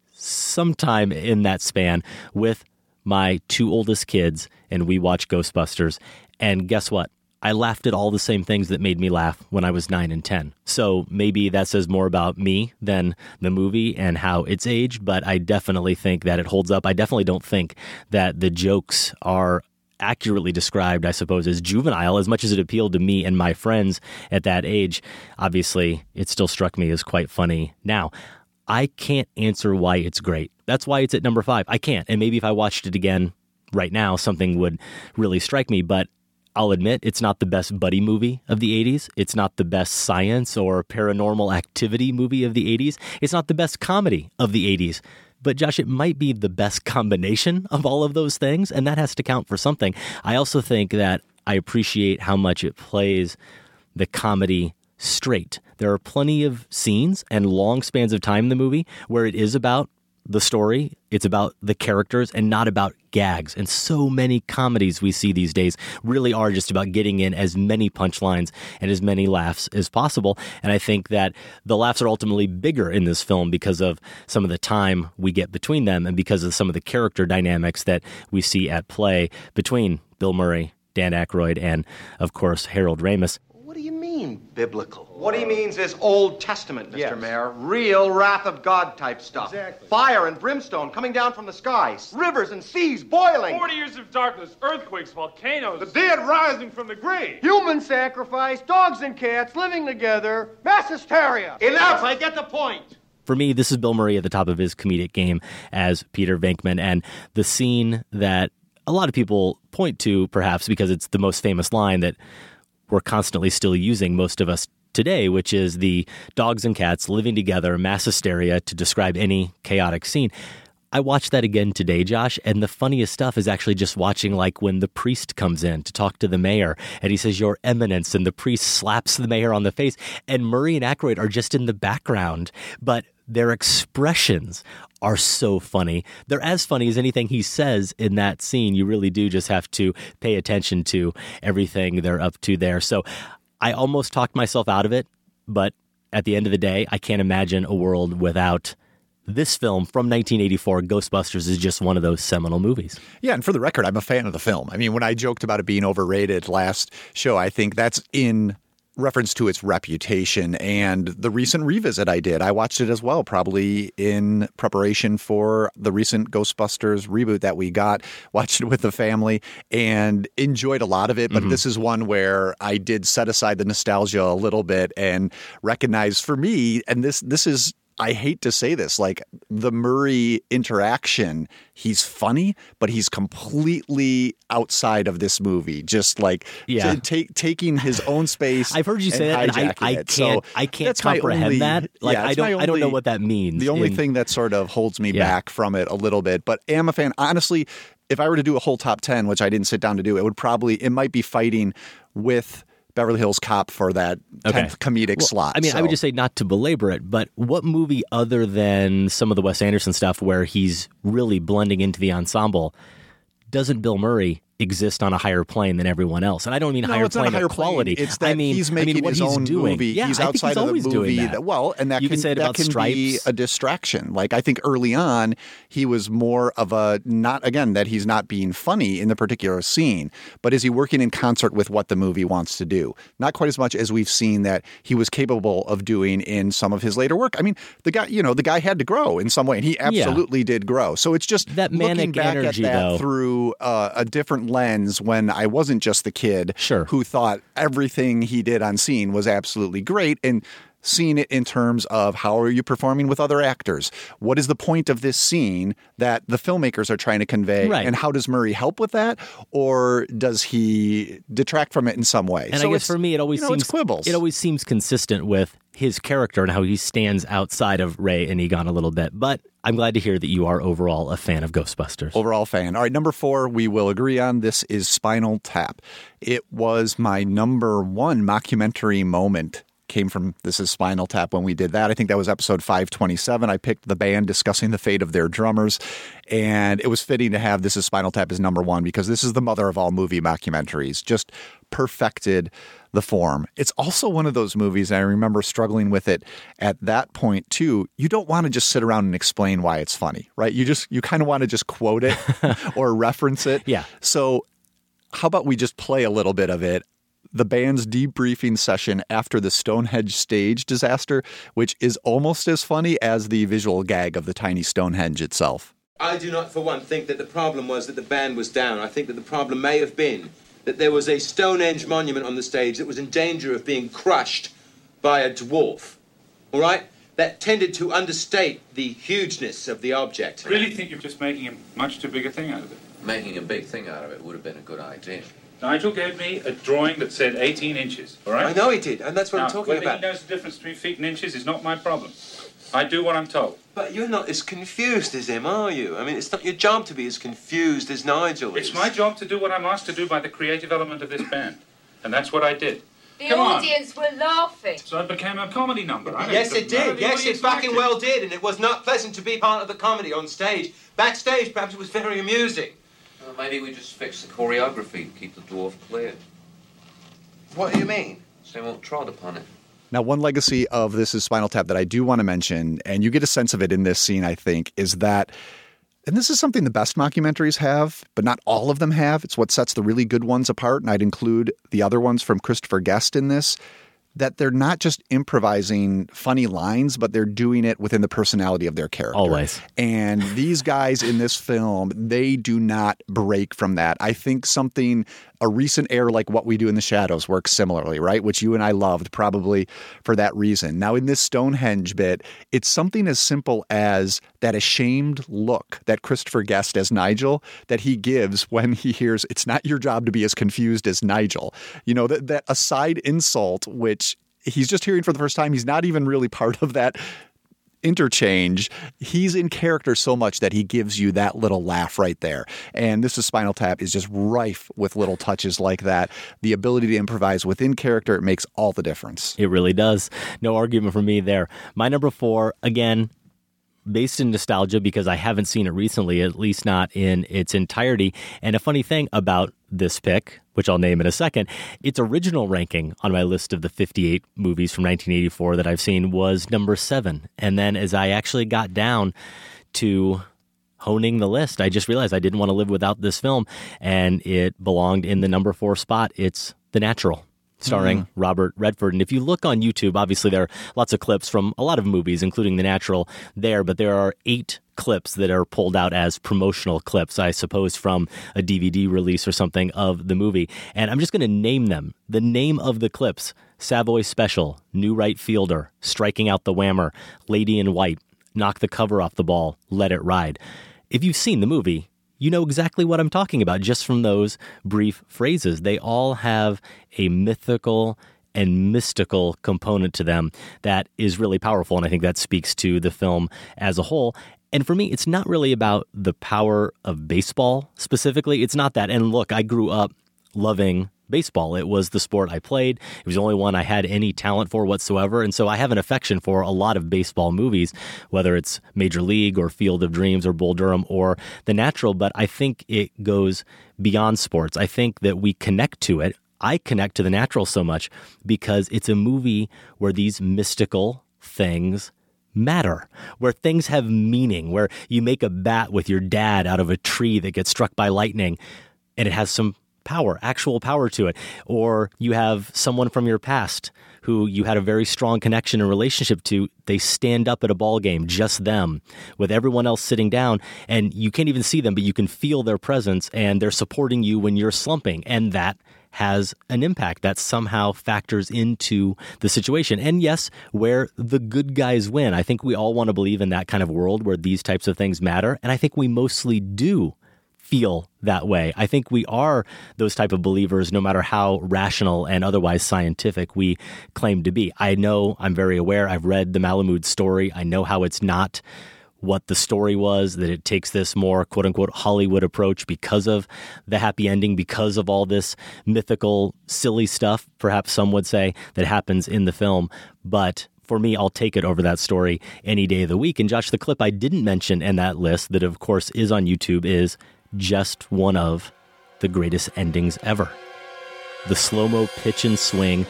sometime in that span with my 2 oldest kids, and we watched Ghostbusters. And guess what? I laughed at all the same things that made me laugh when I was 9 and 10. So maybe that says more about me than the movie and how it's aged, but I definitely think that it holds up. I definitely don't think that the jokes are accurately described, I suppose, as juvenile, as much as it appealed to me and my friends at that age. Obviously, it still struck me as quite funny now. I can't answer why it's great. That's why it's at number 5. I can't. And maybe if I watched it again right now, something would really strike me. But I'll admit it's not the best buddy movie of the 80s. It's not the best science or paranormal activity movie of the 80s. It's not the best comedy of the 80s. But Josh, it might be the best combination of all of those things, and that has to count for something. I also think that I appreciate how much it plays the comedy straight. There are plenty of scenes and long spans of time in the movie where it is about the story, it's about the characters, and not about gags. And so many comedies we see these days really are just about getting in as many punchlines and as many laughs as possible. And I think that the laughs are ultimately bigger in this film because of some of the time we get between them and because of some of the character dynamics that we see at play between Bill Murray, Dan Aykroyd, and, of course, Harold Ramis. What do you mean, biblical? What he means is Old Testament, Mr. Yes. Mayor. Real wrath of God type stuff. Exactly. Fire and brimstone coming down from the skies. Rivers and seas boiling. 40 years of darkness, earthquakes, volcanoes. The dead rising from the grave. Human sacrifice, dogs and cats living together. Mass hysteria. Enough, I get the point. For me, this is Bill Murray at the top of his comedic game as Peter Venkman, and the scene that a lot of people point to, perhaps because it's the most famous line that we're constantly still using, most of us today, which is the dogs and cats living together, mass hysteria, to describe any chaotic scene. I watched that again today, Josh, and the funniest stuff is actually just watching, like, when the priest comes in to talk to the mayor, and he says, "Your Eminence," and the priest slaps the mayor on the face, and Murray and Aykroyd are just in the background, but their expressions are so funny. They're as funny as anything he says in that scene. You really do just have to pay attention to everything they're up to there. So I almost talked myself out of it, but at the end of the day, I can't imagine a world without this film from 1984. Ghostbusters is just one of those seminal movies. Yeah, and for the record, I'm a fan of the film. I mean, when I joked about it being overrated last show, I think that's in reference to its reputation and the recent revisit I did. I watched it as well, probably in preparation for the recent Ghostbusters reboot that we got. Watched it with the family and enjoyed a lot of it. But this is one where I did set aside the nostalgia a little bit and recognize for me, and this is, I hate to say this, like the Murray interaction, he's funny, but he's completely outside of this movie. Just like taking his own space. I've heard you say that, and I can't comprehend that. Like I don't know what that means. The only thing that sort of holds me back from it a little bit, but am a fan. Honestly, if I were to do a whole top 10, which I didn't sit down to do, it might be fighting with Beverly Hills Cop for that 10th comedic slot. I mean, I would just say, not to belabor it, but what movie other than some of the Wes Anderson stuff where he's really blending into the ensemble, doesn't Bill Murray exist on a higher plane than everyone else? And I don't mean higher plane of quality. It's that he's making what his he's own doing. movie. Yeah, he's I think outside he's of always the movie. doing that. And that you can say it about be Stripes. a distraction. Like I think early on, he was more of a that he's not being funny in the particular scene, but is he working in concert with what the movie wants to do? Not quite as much as we've seen that he was capable of doing in some of his later work. I mean, the guy had to grow in some way, and he absolutely did grow. So it's just that manic looking back energy, at that though, through a different lens when I wasn't just the kid who thought everything he did on scene was absolutely great, and seeing it in terms of how are you performing with other actors? What is the point of this scene that the filmmakers are trying to convey? Right. And how does Murray help with that? Or does he detract from it in some way? And I guess for me, it always seems quibbles. It always seems consistent with his character and how he stands outside of Ray and Egon a little bit. But I'm glad to hear that you are overall a fan of Ghostbusters. Overall fan. All right, number 4, we will agree on. This is Spinal Tap. It was my number 1 mockumentary moment. Came from This is Spinal Tap when we did that. I think that was episode 527. I picked the band discussing the fate of their drummers, and it was fitting to have This is Spinal Tap as number 1 because this is the mother of all movie mockumentaries. Just perfected the form. It's also one of those movies, and I remember struggling with it at that point too. You don't want to just sit around and explain why it's funny, right? You kind of want to just quote it or reference it. Yeah. So how about we just play a little bit of it? The band's debriefing session after the Stonehenge stage disaster, which is almost as funny as the visual gag of the tiny Stonehenge itself. I do not, for one, think that the problem was that the band was down. I think that the problem may have been that there was a Stonehenge monument on the stage that was in danger of being crushed by a dwarf. All right? That tended to understate the hugeness of the object. I really think you're just making a much too big a thing out of it. Making a big thing out of it would have been a good idea. Nigel gave me a drawing that said 18 inches, all right? I know he did, and that's what I'm talking about. Whether he knows the difference between feet and inches is not my problem. I do what I'm told. But you're not as confused as him, are you? I mean, it's not your job to be as confused as Nigel is. It's my job to do what I'm asked to do by the creative element of this band. And that's what I did. The Come on. audience were laughing. So it became a comedy number. Yes, it did. Yes, it fucking well did. And it was not pleasant to be part of the comedy on stage. Backstage, perhaps it was very amusing. Well, maybe we just fix the choreography and keep the dwarf clear. What do you mean? So they won't trod upon it. Now, one legacy of This is Spinal Tap that I do want to mention, and you get a sense of it in this scene, I think, is that, and this is something the best mockumentaries have, but not all of them have. It's what sets the really good ones apart, and I'd include the other ones from Christopher Guest in this, that they're not just improvising funny lines, but they're doing it within the personality of their character. Always. And these guys in this film, they do not break from that. I think a recent air like What We Do in the Shadows works similarly, right? Which you and I loved probably for that reason. Now in this Stonehenge bit, it's something as simple as that ashamed look that Christopher Guest as Nigel that he gives when he hears it's not your job to be as confused as Nigel. You know, that aside insult, which he's just hearing for the first time. He's not even really part of that interchange. He's in character so much that he gives you that little laugh right there. And This is Spinal Tap is just rife with little touches like that. The ability to improvise within character, it makes all the difference. It really does. No argument for me there. My number 4, again, based in nostalgia because I haven't seen it recently, at least not in its entirety. And a funny thing about this pick, which I'll name in a second, its original ranking on my list of the 58 movies from 1984 that I've seen was number 7. And then as I actually got down to honing the list, I just realized I didn't want to live without this film, and it belonged in the number 4 spot. It's The Natural. starring Robert Redford. And if you look on YouTube, obviously there are lots of clips from a lot of movies, including The Natural there, but there are 8 clips that are pulled out as promotional clips, I suppose, from a DVD release or something of the movie. And I'm just going to name them. The name of the clips: Savoy Special, New Right Fielder, Striking Out the Whammer, Lady in White, Knock the Cover Off the Ball, Let It Ride. If you've seen the movie, you know exactly what I'm talking about just from those brief phrases. They all have a mythical and mystical component to them that is really powerful, and I think that speaks to the film as a whole. And for me, it's not really about the power of baseball specifically. It's not that. And look, I grew up loving baseball. It was the sport I played. It was the only one I had any talent for whatsoever. And so I have an affection for a lot of baseball movies, whether it's Major League or Field of Dreams or Bull Durham or The Natural. But I think it goes beyond sports. I think that we connect to it. I connect to The Natural so much because it's a movie where these mystical things matter, where things have meaning, where you make a bat with your dad out of a tree that gets struck by lightning and it has some power, actual power to it. Or you have someone from your past who you had a very strong connection and relationship to. They stand up at a ball game, just them, with everyone else sitting down, and you can't even see them, but you can feel their presence, and they're supporting you when you're slumping. And that has an impact that somehow factors into the situation. And yes, where the good guys win. I think we all want to believe in that kind of world where these types of things matter. And I think we mostly do feel that way. I think we are those type of believers, no matter how rational and otherwise scientific we claim to be. I know, I'm very aware, I've read the Malamud story. I know how it's not what the story was, that it takes this more quote-unquote Hollywood approach because of the happy ending, because of all this mythical, silly stuff, perhaps some would say, that happens in the film. But for me, I'll take it over that story any day of the week. And Josh, the clip I didn't mention in that list that, of course, is on YouTube is just one of the greatest endings ever. The slow-mo pitch and swing,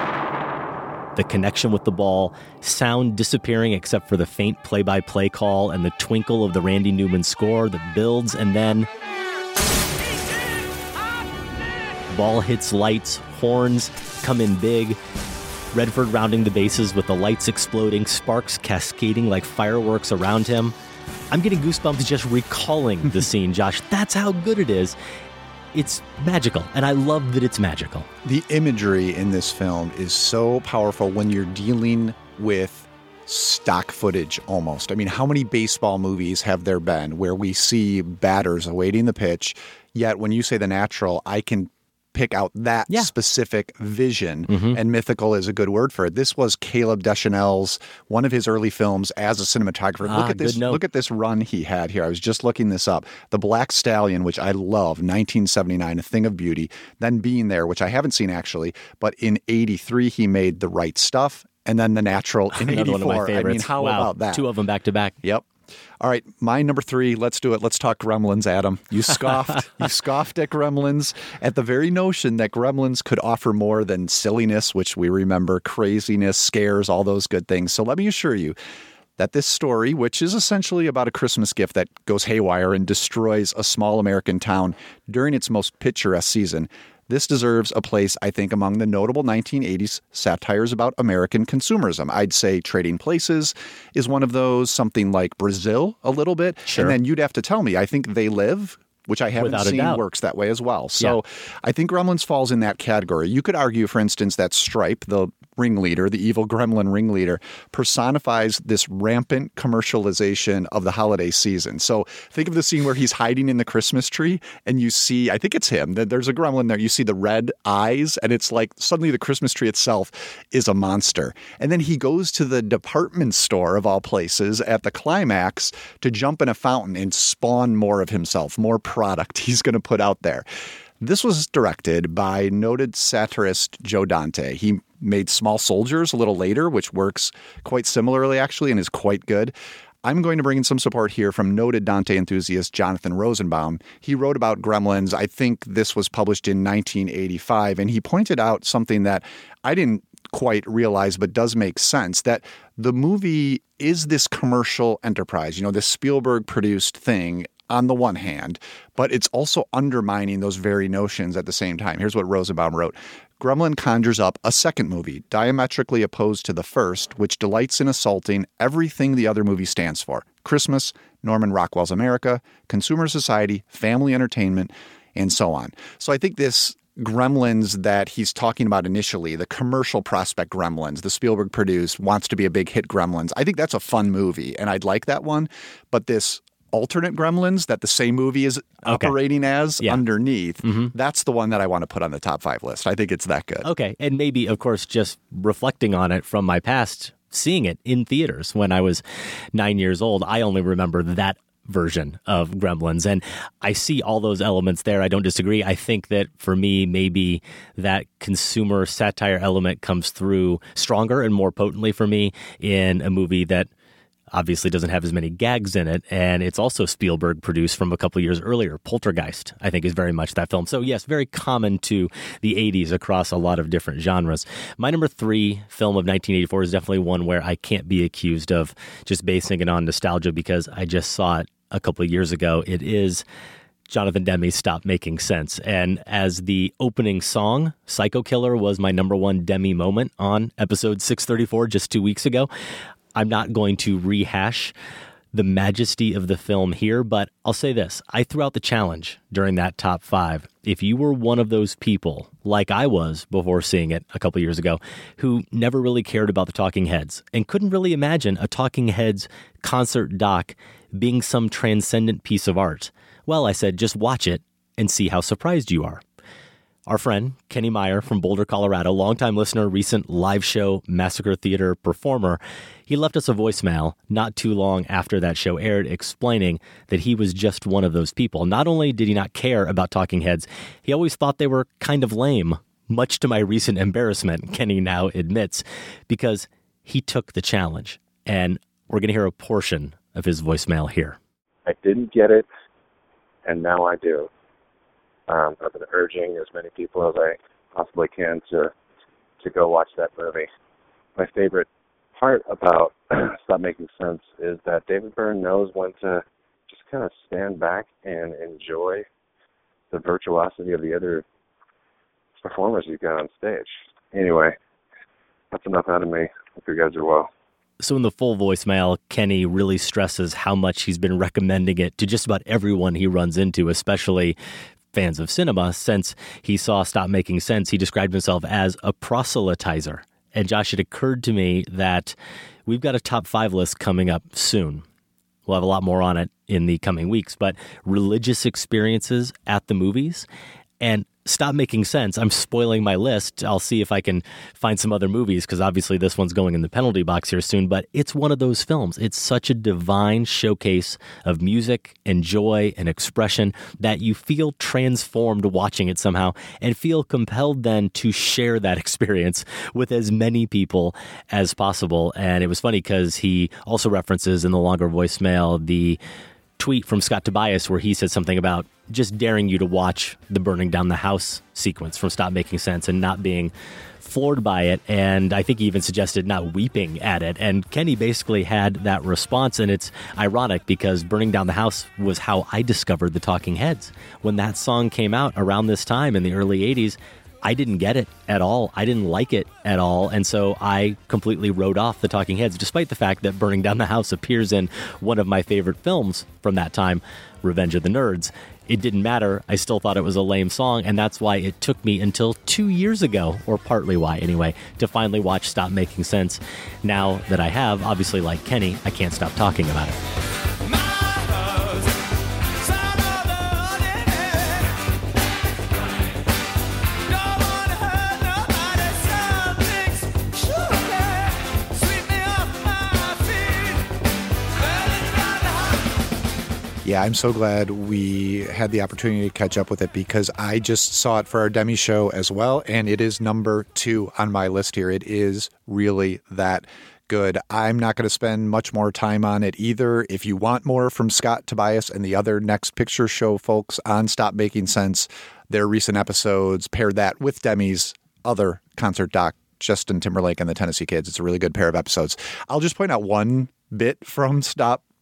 the connection with the ball, sound disappearing except for the faint play-by-play call and the twinkle of the Randy Newman score that builds, and then ball hits lights, horns come in big, Redford rounding the bases with the lights exploding, sparks cascading like fireworks around him. I'm getting goosebumps just recalling the scene, Josh. That's how good it is. It's magical, and I love that it's magical. The imagery in this film is so powerful when you're dealing with stock footage almost. I mean, how many baseball movies have there been where we see batters awaiting the pitch, yet when you say The Natural, I can pick out that specific vision, and mythical is a good word for it. This was Caleb Deschanel's, one of his early films as a cinematographer. Look at this run he had here. I was just looking this up. The Black Stallion, which I love, 1979, A Thing of Beauty. Then Being There, which I haven't seen actually, but in 83 he made The Right Stuff, and then The Natural in 84. One of my favorites. I mean, how about that? 2 of them back to back. Yep. All right, my number 3, let's do it. Let's talk Gremlins, Adam. You scoffed. You scoffed at Gremlins, at the very notion that Gremlins could offer more than silliness, which we remember, craziness, scares, all those good things. So let me assure you that this story, which is essentially about a Christmas gift that goes haywire and destroys a small American town during its most picturesque season, this deserves a place, I think, among the notable 1980s satires about American consumerism. I'd say Trading Places is one of those, something like Brazil a little bit. Sure. And then you'd have to tell me, I think They Live, which I haven't seen, works that way as well. So I think Gremlins falls in that category. You could argue, for instance, that Stripe, the ringleader, the evil gremlin ringleader, personifies this rampant commercialization of the holiday season. So think of the scene where he's hiding in the Christmas tree and you see, I think it's him, there's a gremlin there, you see the red eyes and it's like suddenly the Christmas tree itself is a monster. And then he goes to the department store of all places at the climax to jump in a fountain and spawn more of himself, more product he's going to put out there. This was directed by noted satirist Joe Dante. He made Small Soldiers a little later, which works quite similarly, actually, and is quite good. I'm going to bring in some support here from noted Dante enthusiast Jonathan Rosenbaum. He wrote about Gremlins. I think this was published in 1985, and he pointed out something that I didn't quite realize but does make sense, that the movie is this commercial enterprise, this Spielberg-produced thing on the one hand, but it's also undermining those very notions at the same time. Here's what Rosenbaum wrote. Gremlin conjures up a second movie, diametrically opposed to the first, which delights in assaulting everything the other movie stands for. Christmas, Norman Rockwell's America, consumer society, family entertainment, and so on. So I think this Gremlins that he's talking about initially, the commercial prospect Gremlins, the Spielberg produced, wants to be a big hit Gremlins, I think that's a fun movie, and I'd like that one. But this alternate Gremlins that the same movie is operating as underneath, that's the one that I want to put on the top 5 list. I think it's that good. Okay. And maybe, of course, just reflecting on it from my past, seeing it in theaters when I was 9 years old, I only remember that version of Gremlins. And I see all those elements there. I don't disagree. I think that for me, maybe that consumer satire element comes through stronger and more potently for me in a movie that obviously doesn't have as many gags in it. And it's also Spielberg produced from a couple of years earlier. Poltergeist, I think, is very much that film. So yes, very common to the 80s across a lot of different genres. My number 3 film of 1984 is definitely one where I can't be accused of just basing it on nostalgia because I just saw it a couple of years ago. It is Jonathan Demme's Stop Making Sense. And as the opening song, Psycho Killer was my number 1 Demme moment on episode 634 just 2 weeks ago. I'm not going to rehash the majesty of the film here, but I'll say this. I threw out the challenge during that top 5. If you were one of those people, like I was before seeing it a couple years ago, who never really cared about the Talking Heads and couldn't really imagine a Talking Heads concert doc being some transcendent piece of art, well, I said, just watch it and see how surprised you are. Our friend, Kenny Meyer from Boulder, Colorado, longtime listener, recent live show Massacre Theater performer, he left us a voicemail not too long after that show aired explaining that he was just one of those people. Not only did he not care about Talking Heads, he always thought they were kind of lame, much to my recent embarrassment, Kenny now admits, because he took the challenge. And we're going to hear a portion of his voicemail here. I didn't get it, and now I do. I've been urging as many people as I possibly can to go watch that movie. My favorite part about Stop Making Sense is that David Byrne knows when to just kind of stand back and enjoy the virtuosity of the other performers you've got on stage. Anyway, that's enough out of me. Hope you guys are well. So in the full voicemail, Kenny really stresses how much he's been recommending it to just about everyone he runs into, especially fans of cinema. Since he saw Stop Making Sense, he described himself as a proselytizer. And Josh, it occurred to me that we've got a top 5 list coming up soon. We'll have a lot more on it in the coming weeks, but religious experiences at the movies and Stop Making Sense. I'm spoiling my list. I'll see if I can find some other movies because obviously this one's going in the penalty box here soon, but it's one of those films. It's such a divine showcase of music and joy and expression that you feel transformed watching it somehow and feel compelled then to share that experience with as many people as possible. And it was funny because he also references in the longer voicemail the tweet from Scott Tobias where he said something about just daring you to watch the burning down the house sequence from Stop Making Sense and not being floored by it. And I think he even suggested not weeping at it. And Kenny basically had that response. And it's ironic because Burning Down the House was how I discovered the Talking Heads. When that song came out around this time in the early 80s, I didn't get it at all. I didn't like it at all. And so I completely wrote off the Talking Heads, despite the fact that Burning Down the House appears in one of my favorite films from that time, Revenge of the Nerds. It didn't matter. I still thought it was a lame song. And that's why it took me until 2 years ago, or partly why anyway, to finally watch Stop Making Sense. Now that I have, obviously like Kenny, I can't stop talking about it. Yeah, I'm so glad we had the opportunity to catch up with it because I just saw it for our Demi show as well, and it is number 2 on my list here. It is really that good. I'm not going to spend much more time on it either. If you want more from Scott Tobias and the other Next Picture Show folks on Stop Making Sense, their recent episodes, pair that with Demi's other concert doc, Justin Timberlake and the Tennessee Kids. It's a really good pair of episodes. I'll just point out one bit from Stop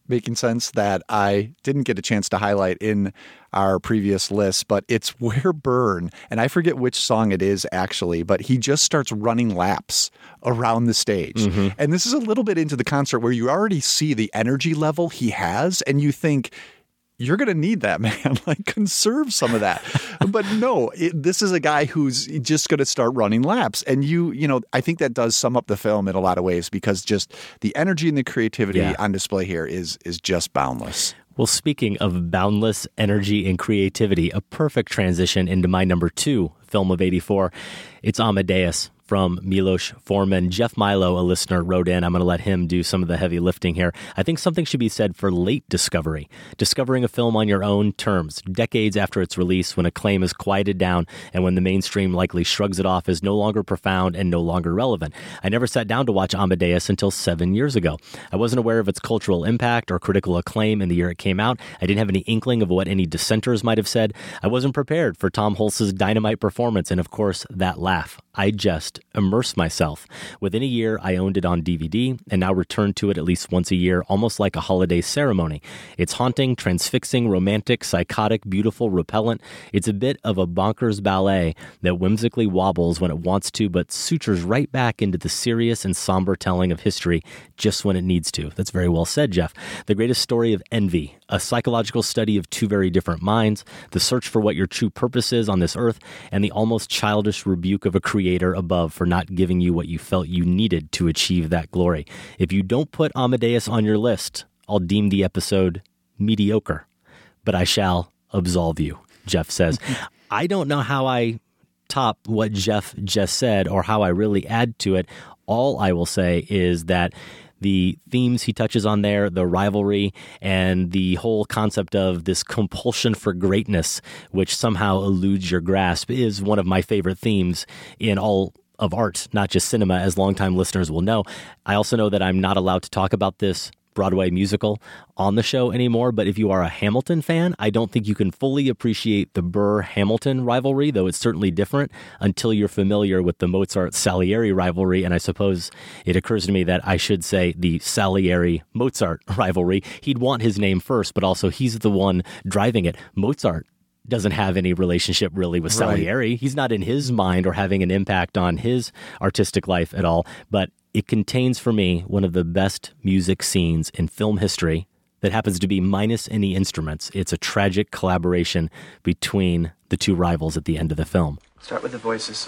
making sense that I didn't get a chance to highlight in our previous list, but it's where Byrne, and I forget which song it is actually, but he just starts running laps around the stage. Mm-hmm. And this is a little bit into the concert where you already see the energy level he has, and you think, you're going to need that, man. Like, conserve some of that. But no, this is a guy who's just going to start running laps. And I think that does sum up the film in a lot of ways, because just the energy and the creativity on display here is just boundless. Well, speaking of boundless energy and creativity, a perfect transition into my number 2 film of 84. It's Amadeus from Milos Forman. Jeff Milo, a listener, wrote in. I'm going to let him do some of the heavy lifting here. I think something should be said for late discovery. Discovering a film on your own terms, decades after its release, when acclaim is quieted down and when the mainstream likely shrugs it off as no longer profound and no longer relevant. I never sat down to watch Amadeus until 7 years ago. I wasn't aware of its cultural impact or critical acclaim in the year it came out. I didn't have any inkling of what any dissenters might have said. I wasn't prepared for Tom Hulce's dynamite performance and, of course, that laugh. I just immersed myself. Within a year, I owned it on DVD and now return to it at least once a year, almost like a holiday ceremony. It's haunting, transfixing, romantic, psychotic, beautiful, repellent. It's a bit of a bonkers ballet that whimsically wobbles when it wants to, but sutures right back into the serious and somber telling of history just when it needs to. That's very well said, Jeff. The greatest story of envy, a psychological study of two very different minds, the search for what your true purpose is on this earth, and the almost childish rebuke of a creator above for not giving you what you felt you needed to achieve that glory. If you don't put Amadeus on your list, I'll deem the episode mediocre, but I shall absolve you, Jeff says. I don't know how I top what Jeff just said or how I really add to it. All I will say is that the themes he touches on there, the rivalry, and the whole concept of this compulsion for greatness, which somehow eludes your grasp, is one of my favorite themes in all of art, not just cinema, as longtime listeners will know. I also know that I'm not allowed to talk about this Broadway musical on the show anymore, but if you are a Hamilton fan, I don't think you can fully appreciate the Burr-Hamilton rivalry, though it's certainly different, until you're familiar with the Mozart-Salieri rivalry, and I suppose it occurs to me that I should say the Salieri-Mozart rivalry. He'd want his name first, but also he's the one driving it. Mozart doesn't have any relationship really with Salieri. Right. He's not in his mind or having an impact on his artistic life at all, but it contains for me one of the best music scenes in film history that happens to be minus any instruments. It's a tragic collaboration between the two rivals at the end of the film. Start with the voices.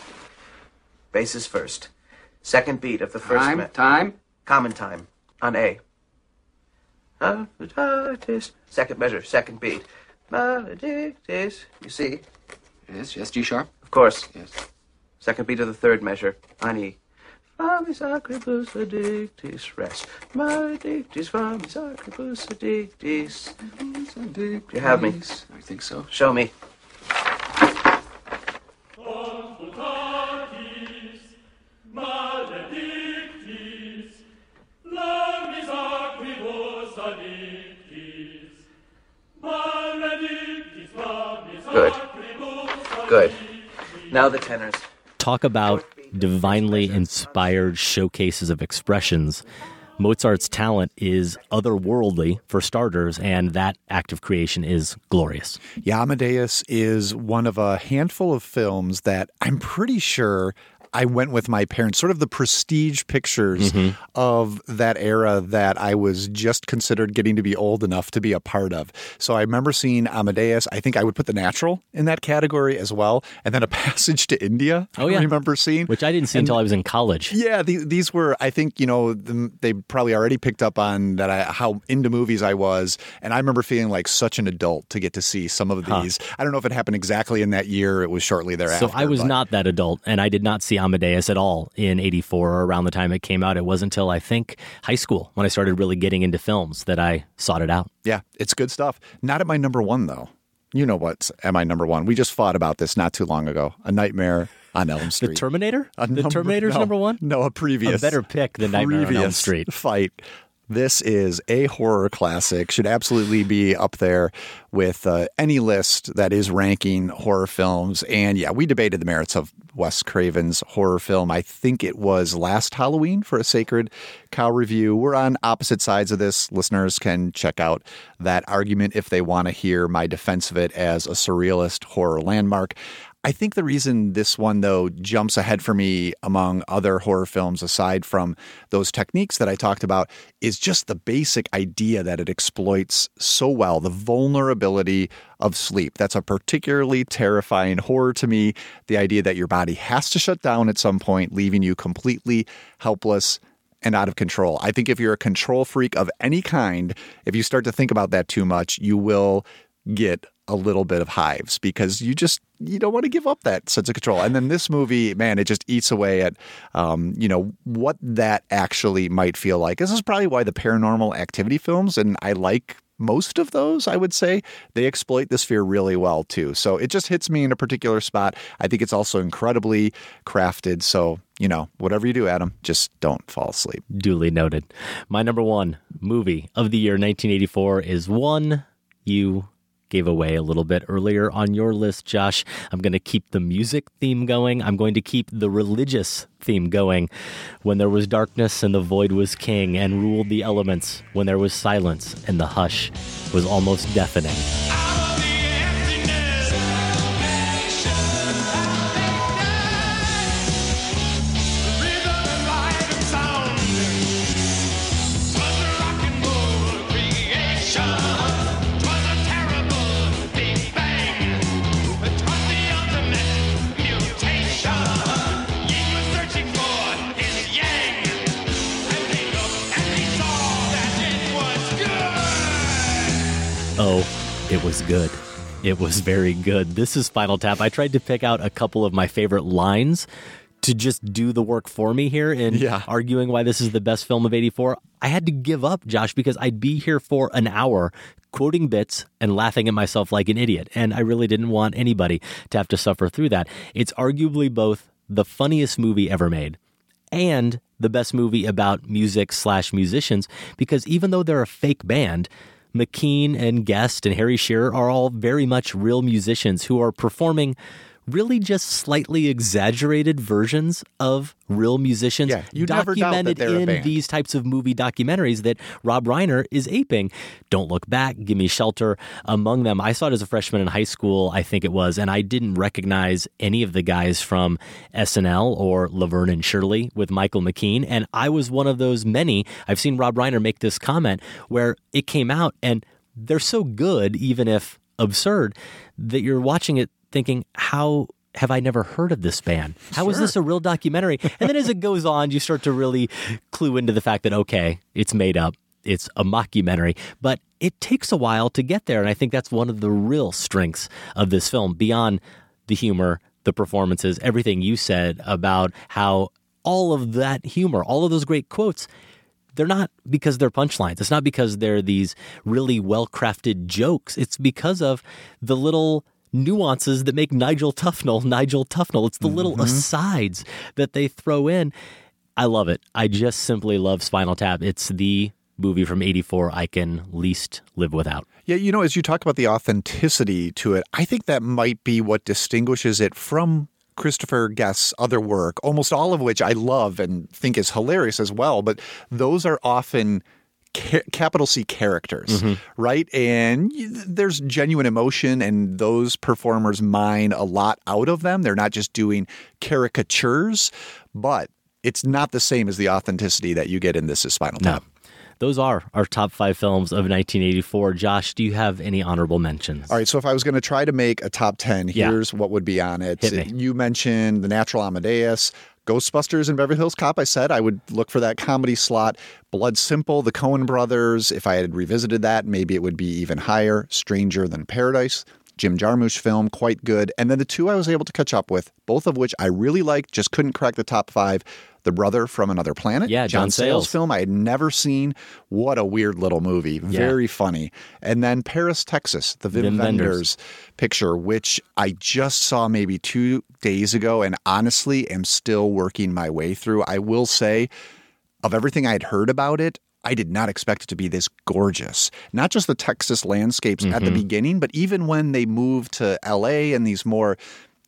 Basses first. Second beat of the first... Time? Common time. On A. Second measure, second beat. You see? Yes, G sharp? Of course. Yes. Second beat of the third measure, on E. Famis acribus addictis, rest. Maledictis, famis acribus addictis. You have me? I think so. Show me. Good. Now the tenors. Talk about divinely inspired showcases of expressions. Mozart's talent is otherworldly, for starters, and that act of creation is glorious. Yeah, Amadeus is one of a handful of films that I'm pretty sure I went with my parents, sort of the prestige pictures of that era that I was just considered getting to be old enough to be a part of. So I remember seeing Amadeus. I think I would put The Natural in that category as well. And then A Passage to India, I remember seeing. Which I didn't see until I was in college. Yeah, these were, I think, they probably already picked up on that how into movies I was. And I remember feeling like such an adult to get to see some of these. I don't know if it happened exactly in that year. It was shortly thereafter. So I was not that adult, and I did not see Amadeus at all in 84 or around the time it came out. It wasn't until I think high school when I started really getting into films that I sought it out. Yeah, it's good stuff. Not at my number one, though. You know what's at my number one. We just fought about this not too long ago. A Nightmare on Elm Street. The Terminator? The Terminator's number one? No, a previous. A better pick than Nightmare on Elm Street. Fight. This is a horror classic. Should absolutely be up there with any list that is ranking horror films. And yeah, we debated the merits of Wes Craven's horror film. I think it was last Halloween for a Sacred Cow review. We're on opposite sides of this. Listeners can check out that argument if they want to hear my defense of it as a surrealist horror landmark. I think the reason this one, though, jumps ahead for me among other horror films, aside from those techniques that I talked about, is just the basic idea that it exploits so well, the vulnerability of sleep. That's a particularly terrifying horror to me, the idea that your body has to shut down at some point, leaving you completely helpless and out of control. I think if you're a control freak of any kind, if you start to think about that too much, you will get a little bit of hives because you don't want to give up that sense of control. And then this movie, man, it just eats away at, what that actually might feel like. This is probably why the Paranormal Activity films, and I like most of those, I would say, they exploit this fear really well too. So it just hits me in a particular spot. I think it's also incredibly crafted. So, whatever you do, Adam, just don't fall asleep. Duly noted. My number one movie of the year 1984 is one you gave away a little bit earlier on your list, Josh. I'm going to keep the music theme going. I'm going to keep the religious theme going. When there was darkness and the void was king and ruled the elements, when there was silence and the hush was almost deafening. Oh, it was good. It was very good. This is Spinal Tap. I tried to pick out a couple of my favorite lines to just do the work for me here in arguing why this is the best film of 84. I had to give up, Josh, because I'd be here for an hour quoting bits and laughing at myself like an idiot. And I really didn't want anybody to have to suffer through that. It's arguably both the funniest movie ever made and the best movie about music/musicians, because even though they're a fake band, McKean and Guest and Harry Shearer are all very much real musicians who are performing really just slightly exaggerated versions of real musicians documented in these types of movie documentaries that Rob Reiner is aping. Don't Look Back, Gimme Shelter, among them. I saw it as a freshman in high school, I think it was, and I didn't recognize any of the guys from SNL or Laverne and Shirley with Michael McKean, and I was one of those many. I've seen Rob Reiner make this comment where it came out, and they're so good, even if absurd, that you're watching it thinking, how have I never heard of this band? How is this a real documentary? And then as it goes on, you start to really clue into the fact that, okay, it's made up. It's a mockumentary. But it takes a while to get there. And I think that's one of the real strengths of this film, beyond the humor, the performances, everything you said about how all of that humor, all of those great quotes, they're not because they're punchlines. It's not because they're these really well-crafted jokes. It's because of the little nuances that make Nigel Tufnell. It's the little asides that they throw in. I love it. I just simply love Spinal Tap. It's the movie from 84 I can least live without. Yeah, as you talk about the authenticity to it, I think that might be what distinguishes it from Christopher Guest's other work, almost all of which I love and think is hilarious as well. But those are often capital C characters, right? And there's genuine emotion, and those performers mine a lot out of them. They're not just doing caricatures, but it's not the same as the authenticity that you get in This Is Spinal Tap. No. Those are our top 5 films of 1984. Josh, do you have any honorable mentions? All right, so if I was going to try to make a top 10, here's what would be on it. Hit me. You mentioned The Natural Amadeus, Ghostbusters and Beverly Hills Cop. I said I would look for that comedy slot. Blood Simple, The Coen Brothers. If I had revisited that, maybe it would be even higher. Stranger Than Paradise, Jim Jarmusch film, quite good. And then the two I was able to catch up with, both of which I really liked, just couldn't crack the top 5. The Brother from Another Planet. Yeah, John Sayles film I had never seen. What a weird little movie. Very funny. And then Paris, Texas, the Wim Wenders picture, which I just saw maybe 2 days ago and honestly am still working my way through. I will say, of everything I had heard about it, I did not expect it to be this gorgeous. Not just the Texas landscapes at the beginning, but even when they moved to L.A. and these more,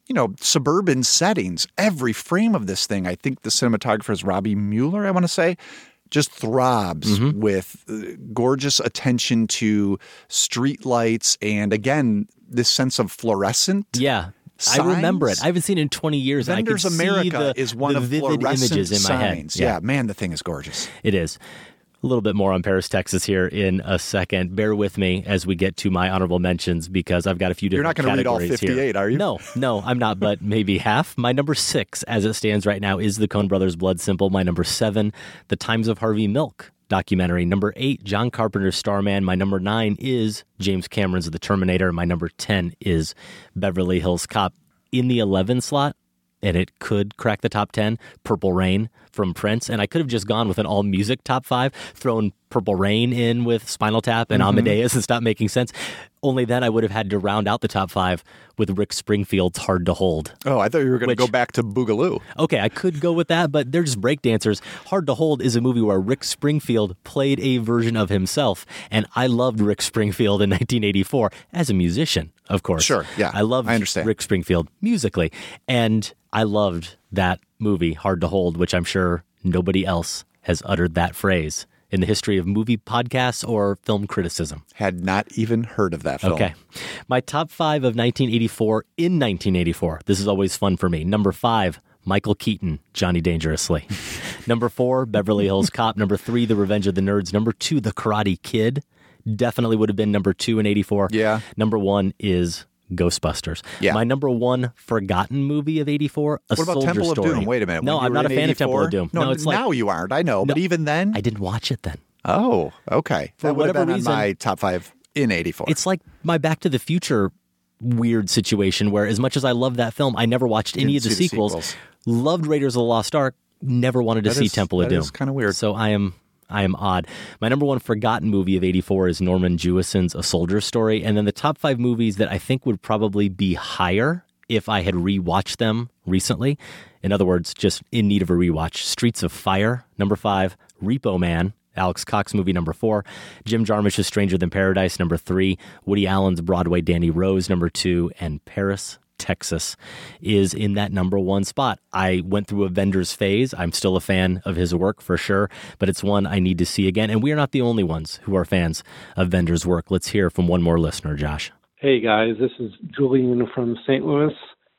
suburban settings, every frame of this thing, I think the cinematographer is Robbie Mueller, I want to say, just throbs with gorgeous attention to street lights and, again, this sense of fluorescent. Yeah. Signs? I remember it. I haven't seen it in 20 years. Vendors and I could America see is one the of vivid fluorescent images in my signs. head. Yeah, man, the thing is gorgeous. It is. A little bit more on Paris, Texas here in a second. Bear with me as we get to my honorable mentions because I've got a few different categories. You're not going to read all 58, here. are you? No, I'm not, but maybe half. My number 6, as it stands right now, is the Coen Brothers' Blood Simple. My number 7, The Times of Harvey Milk documentary. Number 8, John Carpenter's Starman. My number 9 is James Cameron's The Terminator. My number 10 is Beverly Hills Cop. In the 11 slot, and it could crack the top 10, Purple Rain from Prince. And I could have just gone with an all-music top 5, thrown Purple Rain in with Spinal Tap and Amadeus and stopped making sense. Only then I would have had to round out the top 5 with Rick Springfield's Hard to Hold. Oh, I thought you were going to go back to Boogaloo. Okay, I could go with that, but they're just breakdancers. Hard to Hold is a movie where Rick Springfield played a version of himself, and I loved Rick Springfield in 1984 as a musician, of course. Sure, yeah. I understand Rick Springfield musically, and I loved that movie, Hard to Hold, which I'm sure nobody else has uttered that phrase in the history of movie podcasts or film criticism. Had not even heard of that film. Okay. My top 5 of 1984 in 1984. This is always fun for me. Number 5, Michael Keaton, Johnny Dangerously. Number 4, Beverly Hills Cop. Number 3, The Revenge of the Nerds. Number 2, The Karate Kid. Definitely would have been number 2 in 84. Yeah. Number 1 is Ghostbusters. Yeah. My number 1 forgotten movie of 84, A What about Soldier Temple Story. of Doom? Wait a minute. No, When you I'm were not a in fan 84? of Temple of Doom. No, it's like, now you aren't. I know. But even then? I didn't watch it then. Oh, okay. For that would have whatever been reason, on my top 5 in 84. It's like my Back to the Future weird situation where as much as I love that film, I never watched any of the see the sequels. Loved Raiders of the Lost Ark. Never wanted to see Temple of Doom. That is kind of weird. So I am odd. My number 1 forgotten movie of 84 is Norman Jewison's A Soldier Story. And then the top 5 movies that I think would probably be higher if I had rewatched them recently. In other words, just in need of a rewatch. Streets of Fire, number 5. Repo Man, Alex Cox movie, number 4. Jim Jarmusch's Stranger Than Paradise, number 3. Woody Allen's Broadway Danny Rose, number 2. And Paris, Texas is in that number 1 spot. I went through a Wenders phase. I'm still a fan of his work for sure, but it's one I need to see again. And we are not the only ones who are fans of Wenders' work. Let's hear from one more listener, Josh. Hey guys, this is Julian from St. Louis,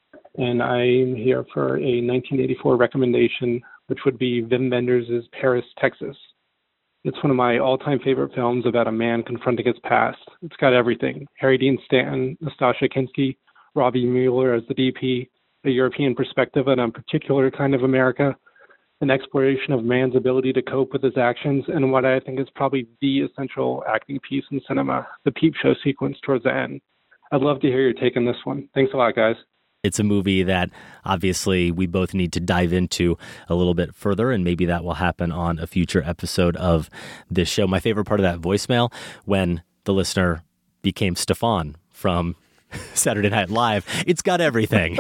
and I'm here for a 1984 recommendation, which would be Wim Wenders' Paris, Texas. It's one of my all-time favorite films about a man confronting his past. It's got everything. Harry Dean Stanton, Nastasha Kinski, Robbie Mueller as the DP, a European perspective on a particular kind of America, an exploration of man's ability to cope with his actions, and what I think is probably the essential acting piece in cinema, the peep show sequence towards the end. I'd love to hear your take on this one. Thanks a lot, guys. It's a movie that obviously we both need to dive into a little bit further, and maybe that will happen on a future episode of this show. My favorite part of that voicemail, when the listener became Stefan from Saturday Night Live, it's got everything.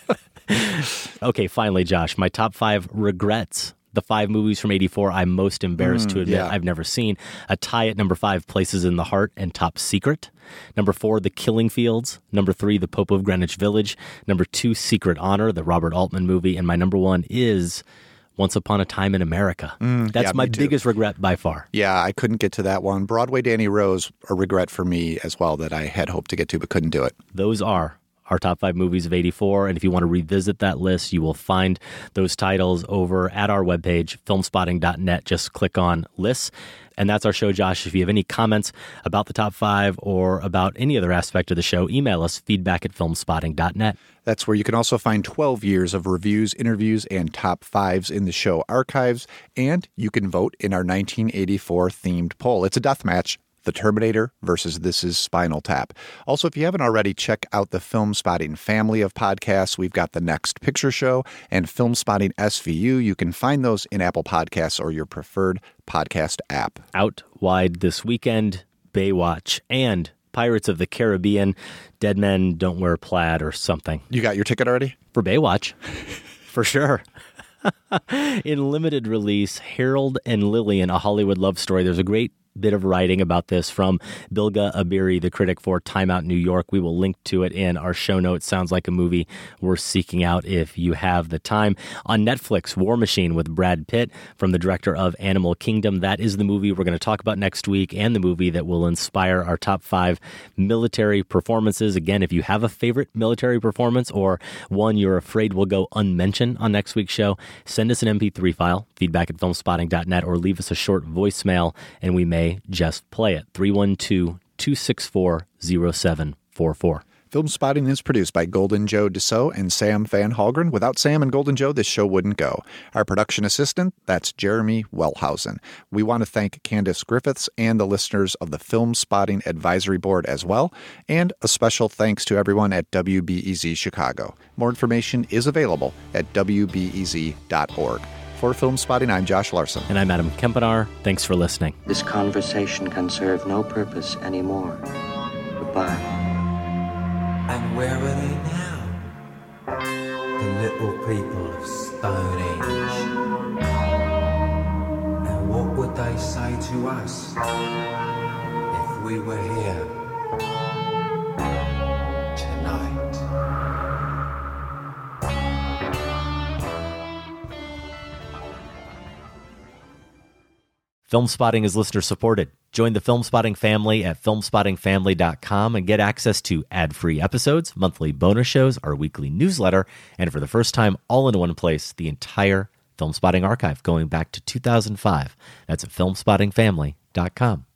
Okay, finally, Josh, my top 5 regrets. The 5 movies from 84 I'm most embarrassed to admit I've never seen. A tie at number 5, Places in the Heart and Top Secret. Number 4, The Killing Fields. Number 3, The Pope of Greenwich Village. Number 2, Secret Honor, the Robert Altman movie. And my number 1 is Once Upon a Time in America. That's my biggest regret by far. Yeah, I couldn't get to that one. Broadway Danny Rose, a regret for me as well that I had hoped to get to but couldn't do it. Those are our top 5 movies of 84. And if you want to revisit that list, you will find those titles over at our webpage, filmspotting.net. Just click on lists. And that's our show, Josh. If you have any comments about the top 5 or about any other aspect of the show, email us, feedback@filmspotting.net. That's where you can also find 12 years of reviews, interviews, and top 5s in the show archives. And you can vote in our 1984 themed poll. It's a death match. The Terminator versus This Is Spinal Tap. Also, if you haven't already, check out the Film Spotting family of podcasts. We've got The Next Picture Show and Film Spotting SVU. You can find those in Apple Podcasts or your preferred podcast app. Out wide this weekend, Baywatch and Pirates of the Caribbean, Dead Men Don't Wear Plaid or something. You got your ticket already? For Baywatch, for sure. In limited release, Harold and Lillian, A Hollywood Love Story. There's a great bit of writing about this from Bilge Ebiri, the critic for Time Out New York. We will link to it in our show notes. Sounds like a movie worth seeking out if you have the time. On Netflix, War Machine with Brad Pitt from the director of Animal Kingdom. That is the movie we're going to talk about next week and the movie that will inspire our top 5 military performances. Again, if you have a favorite military performance or one you're afraid will go unmentioned on next week's show, send us an MP3 file, feedback@filmspotting.net, or leave us a short voicemail and we may just play it. 312-264-0744. Film Spotting is produced by Golden Joe Deso and Sam Van Halgren. Without Sam and Golden Joe, this show wouldn't go. Our production assistant, that's Jeremy Wellhausen. We want to thank Candace Griffiths and the listeners of the Film Spotting Advisory Board as well. And a special thanks to everyone at WBEZ Chicago. More information is available at wbez.org. For Film Spotting, I'm Josh Larson. And I'm Adam Kempenaar. Thanks for listening. This conversation can serve no purpose anymore. Goodbye. And where are they now? The little people of Stonehenge. And what would they say to us if we were here tonight? Film Spotting is listener supported. Join the Film Spotting family at filmspottingfamily.com and get access to ad-free episodes, monthly bonus shows, our weekly newsletter, and for the first time, all in one place, the entire Film Spotting archive going back to 2005. That's at filmspottingfamily.com.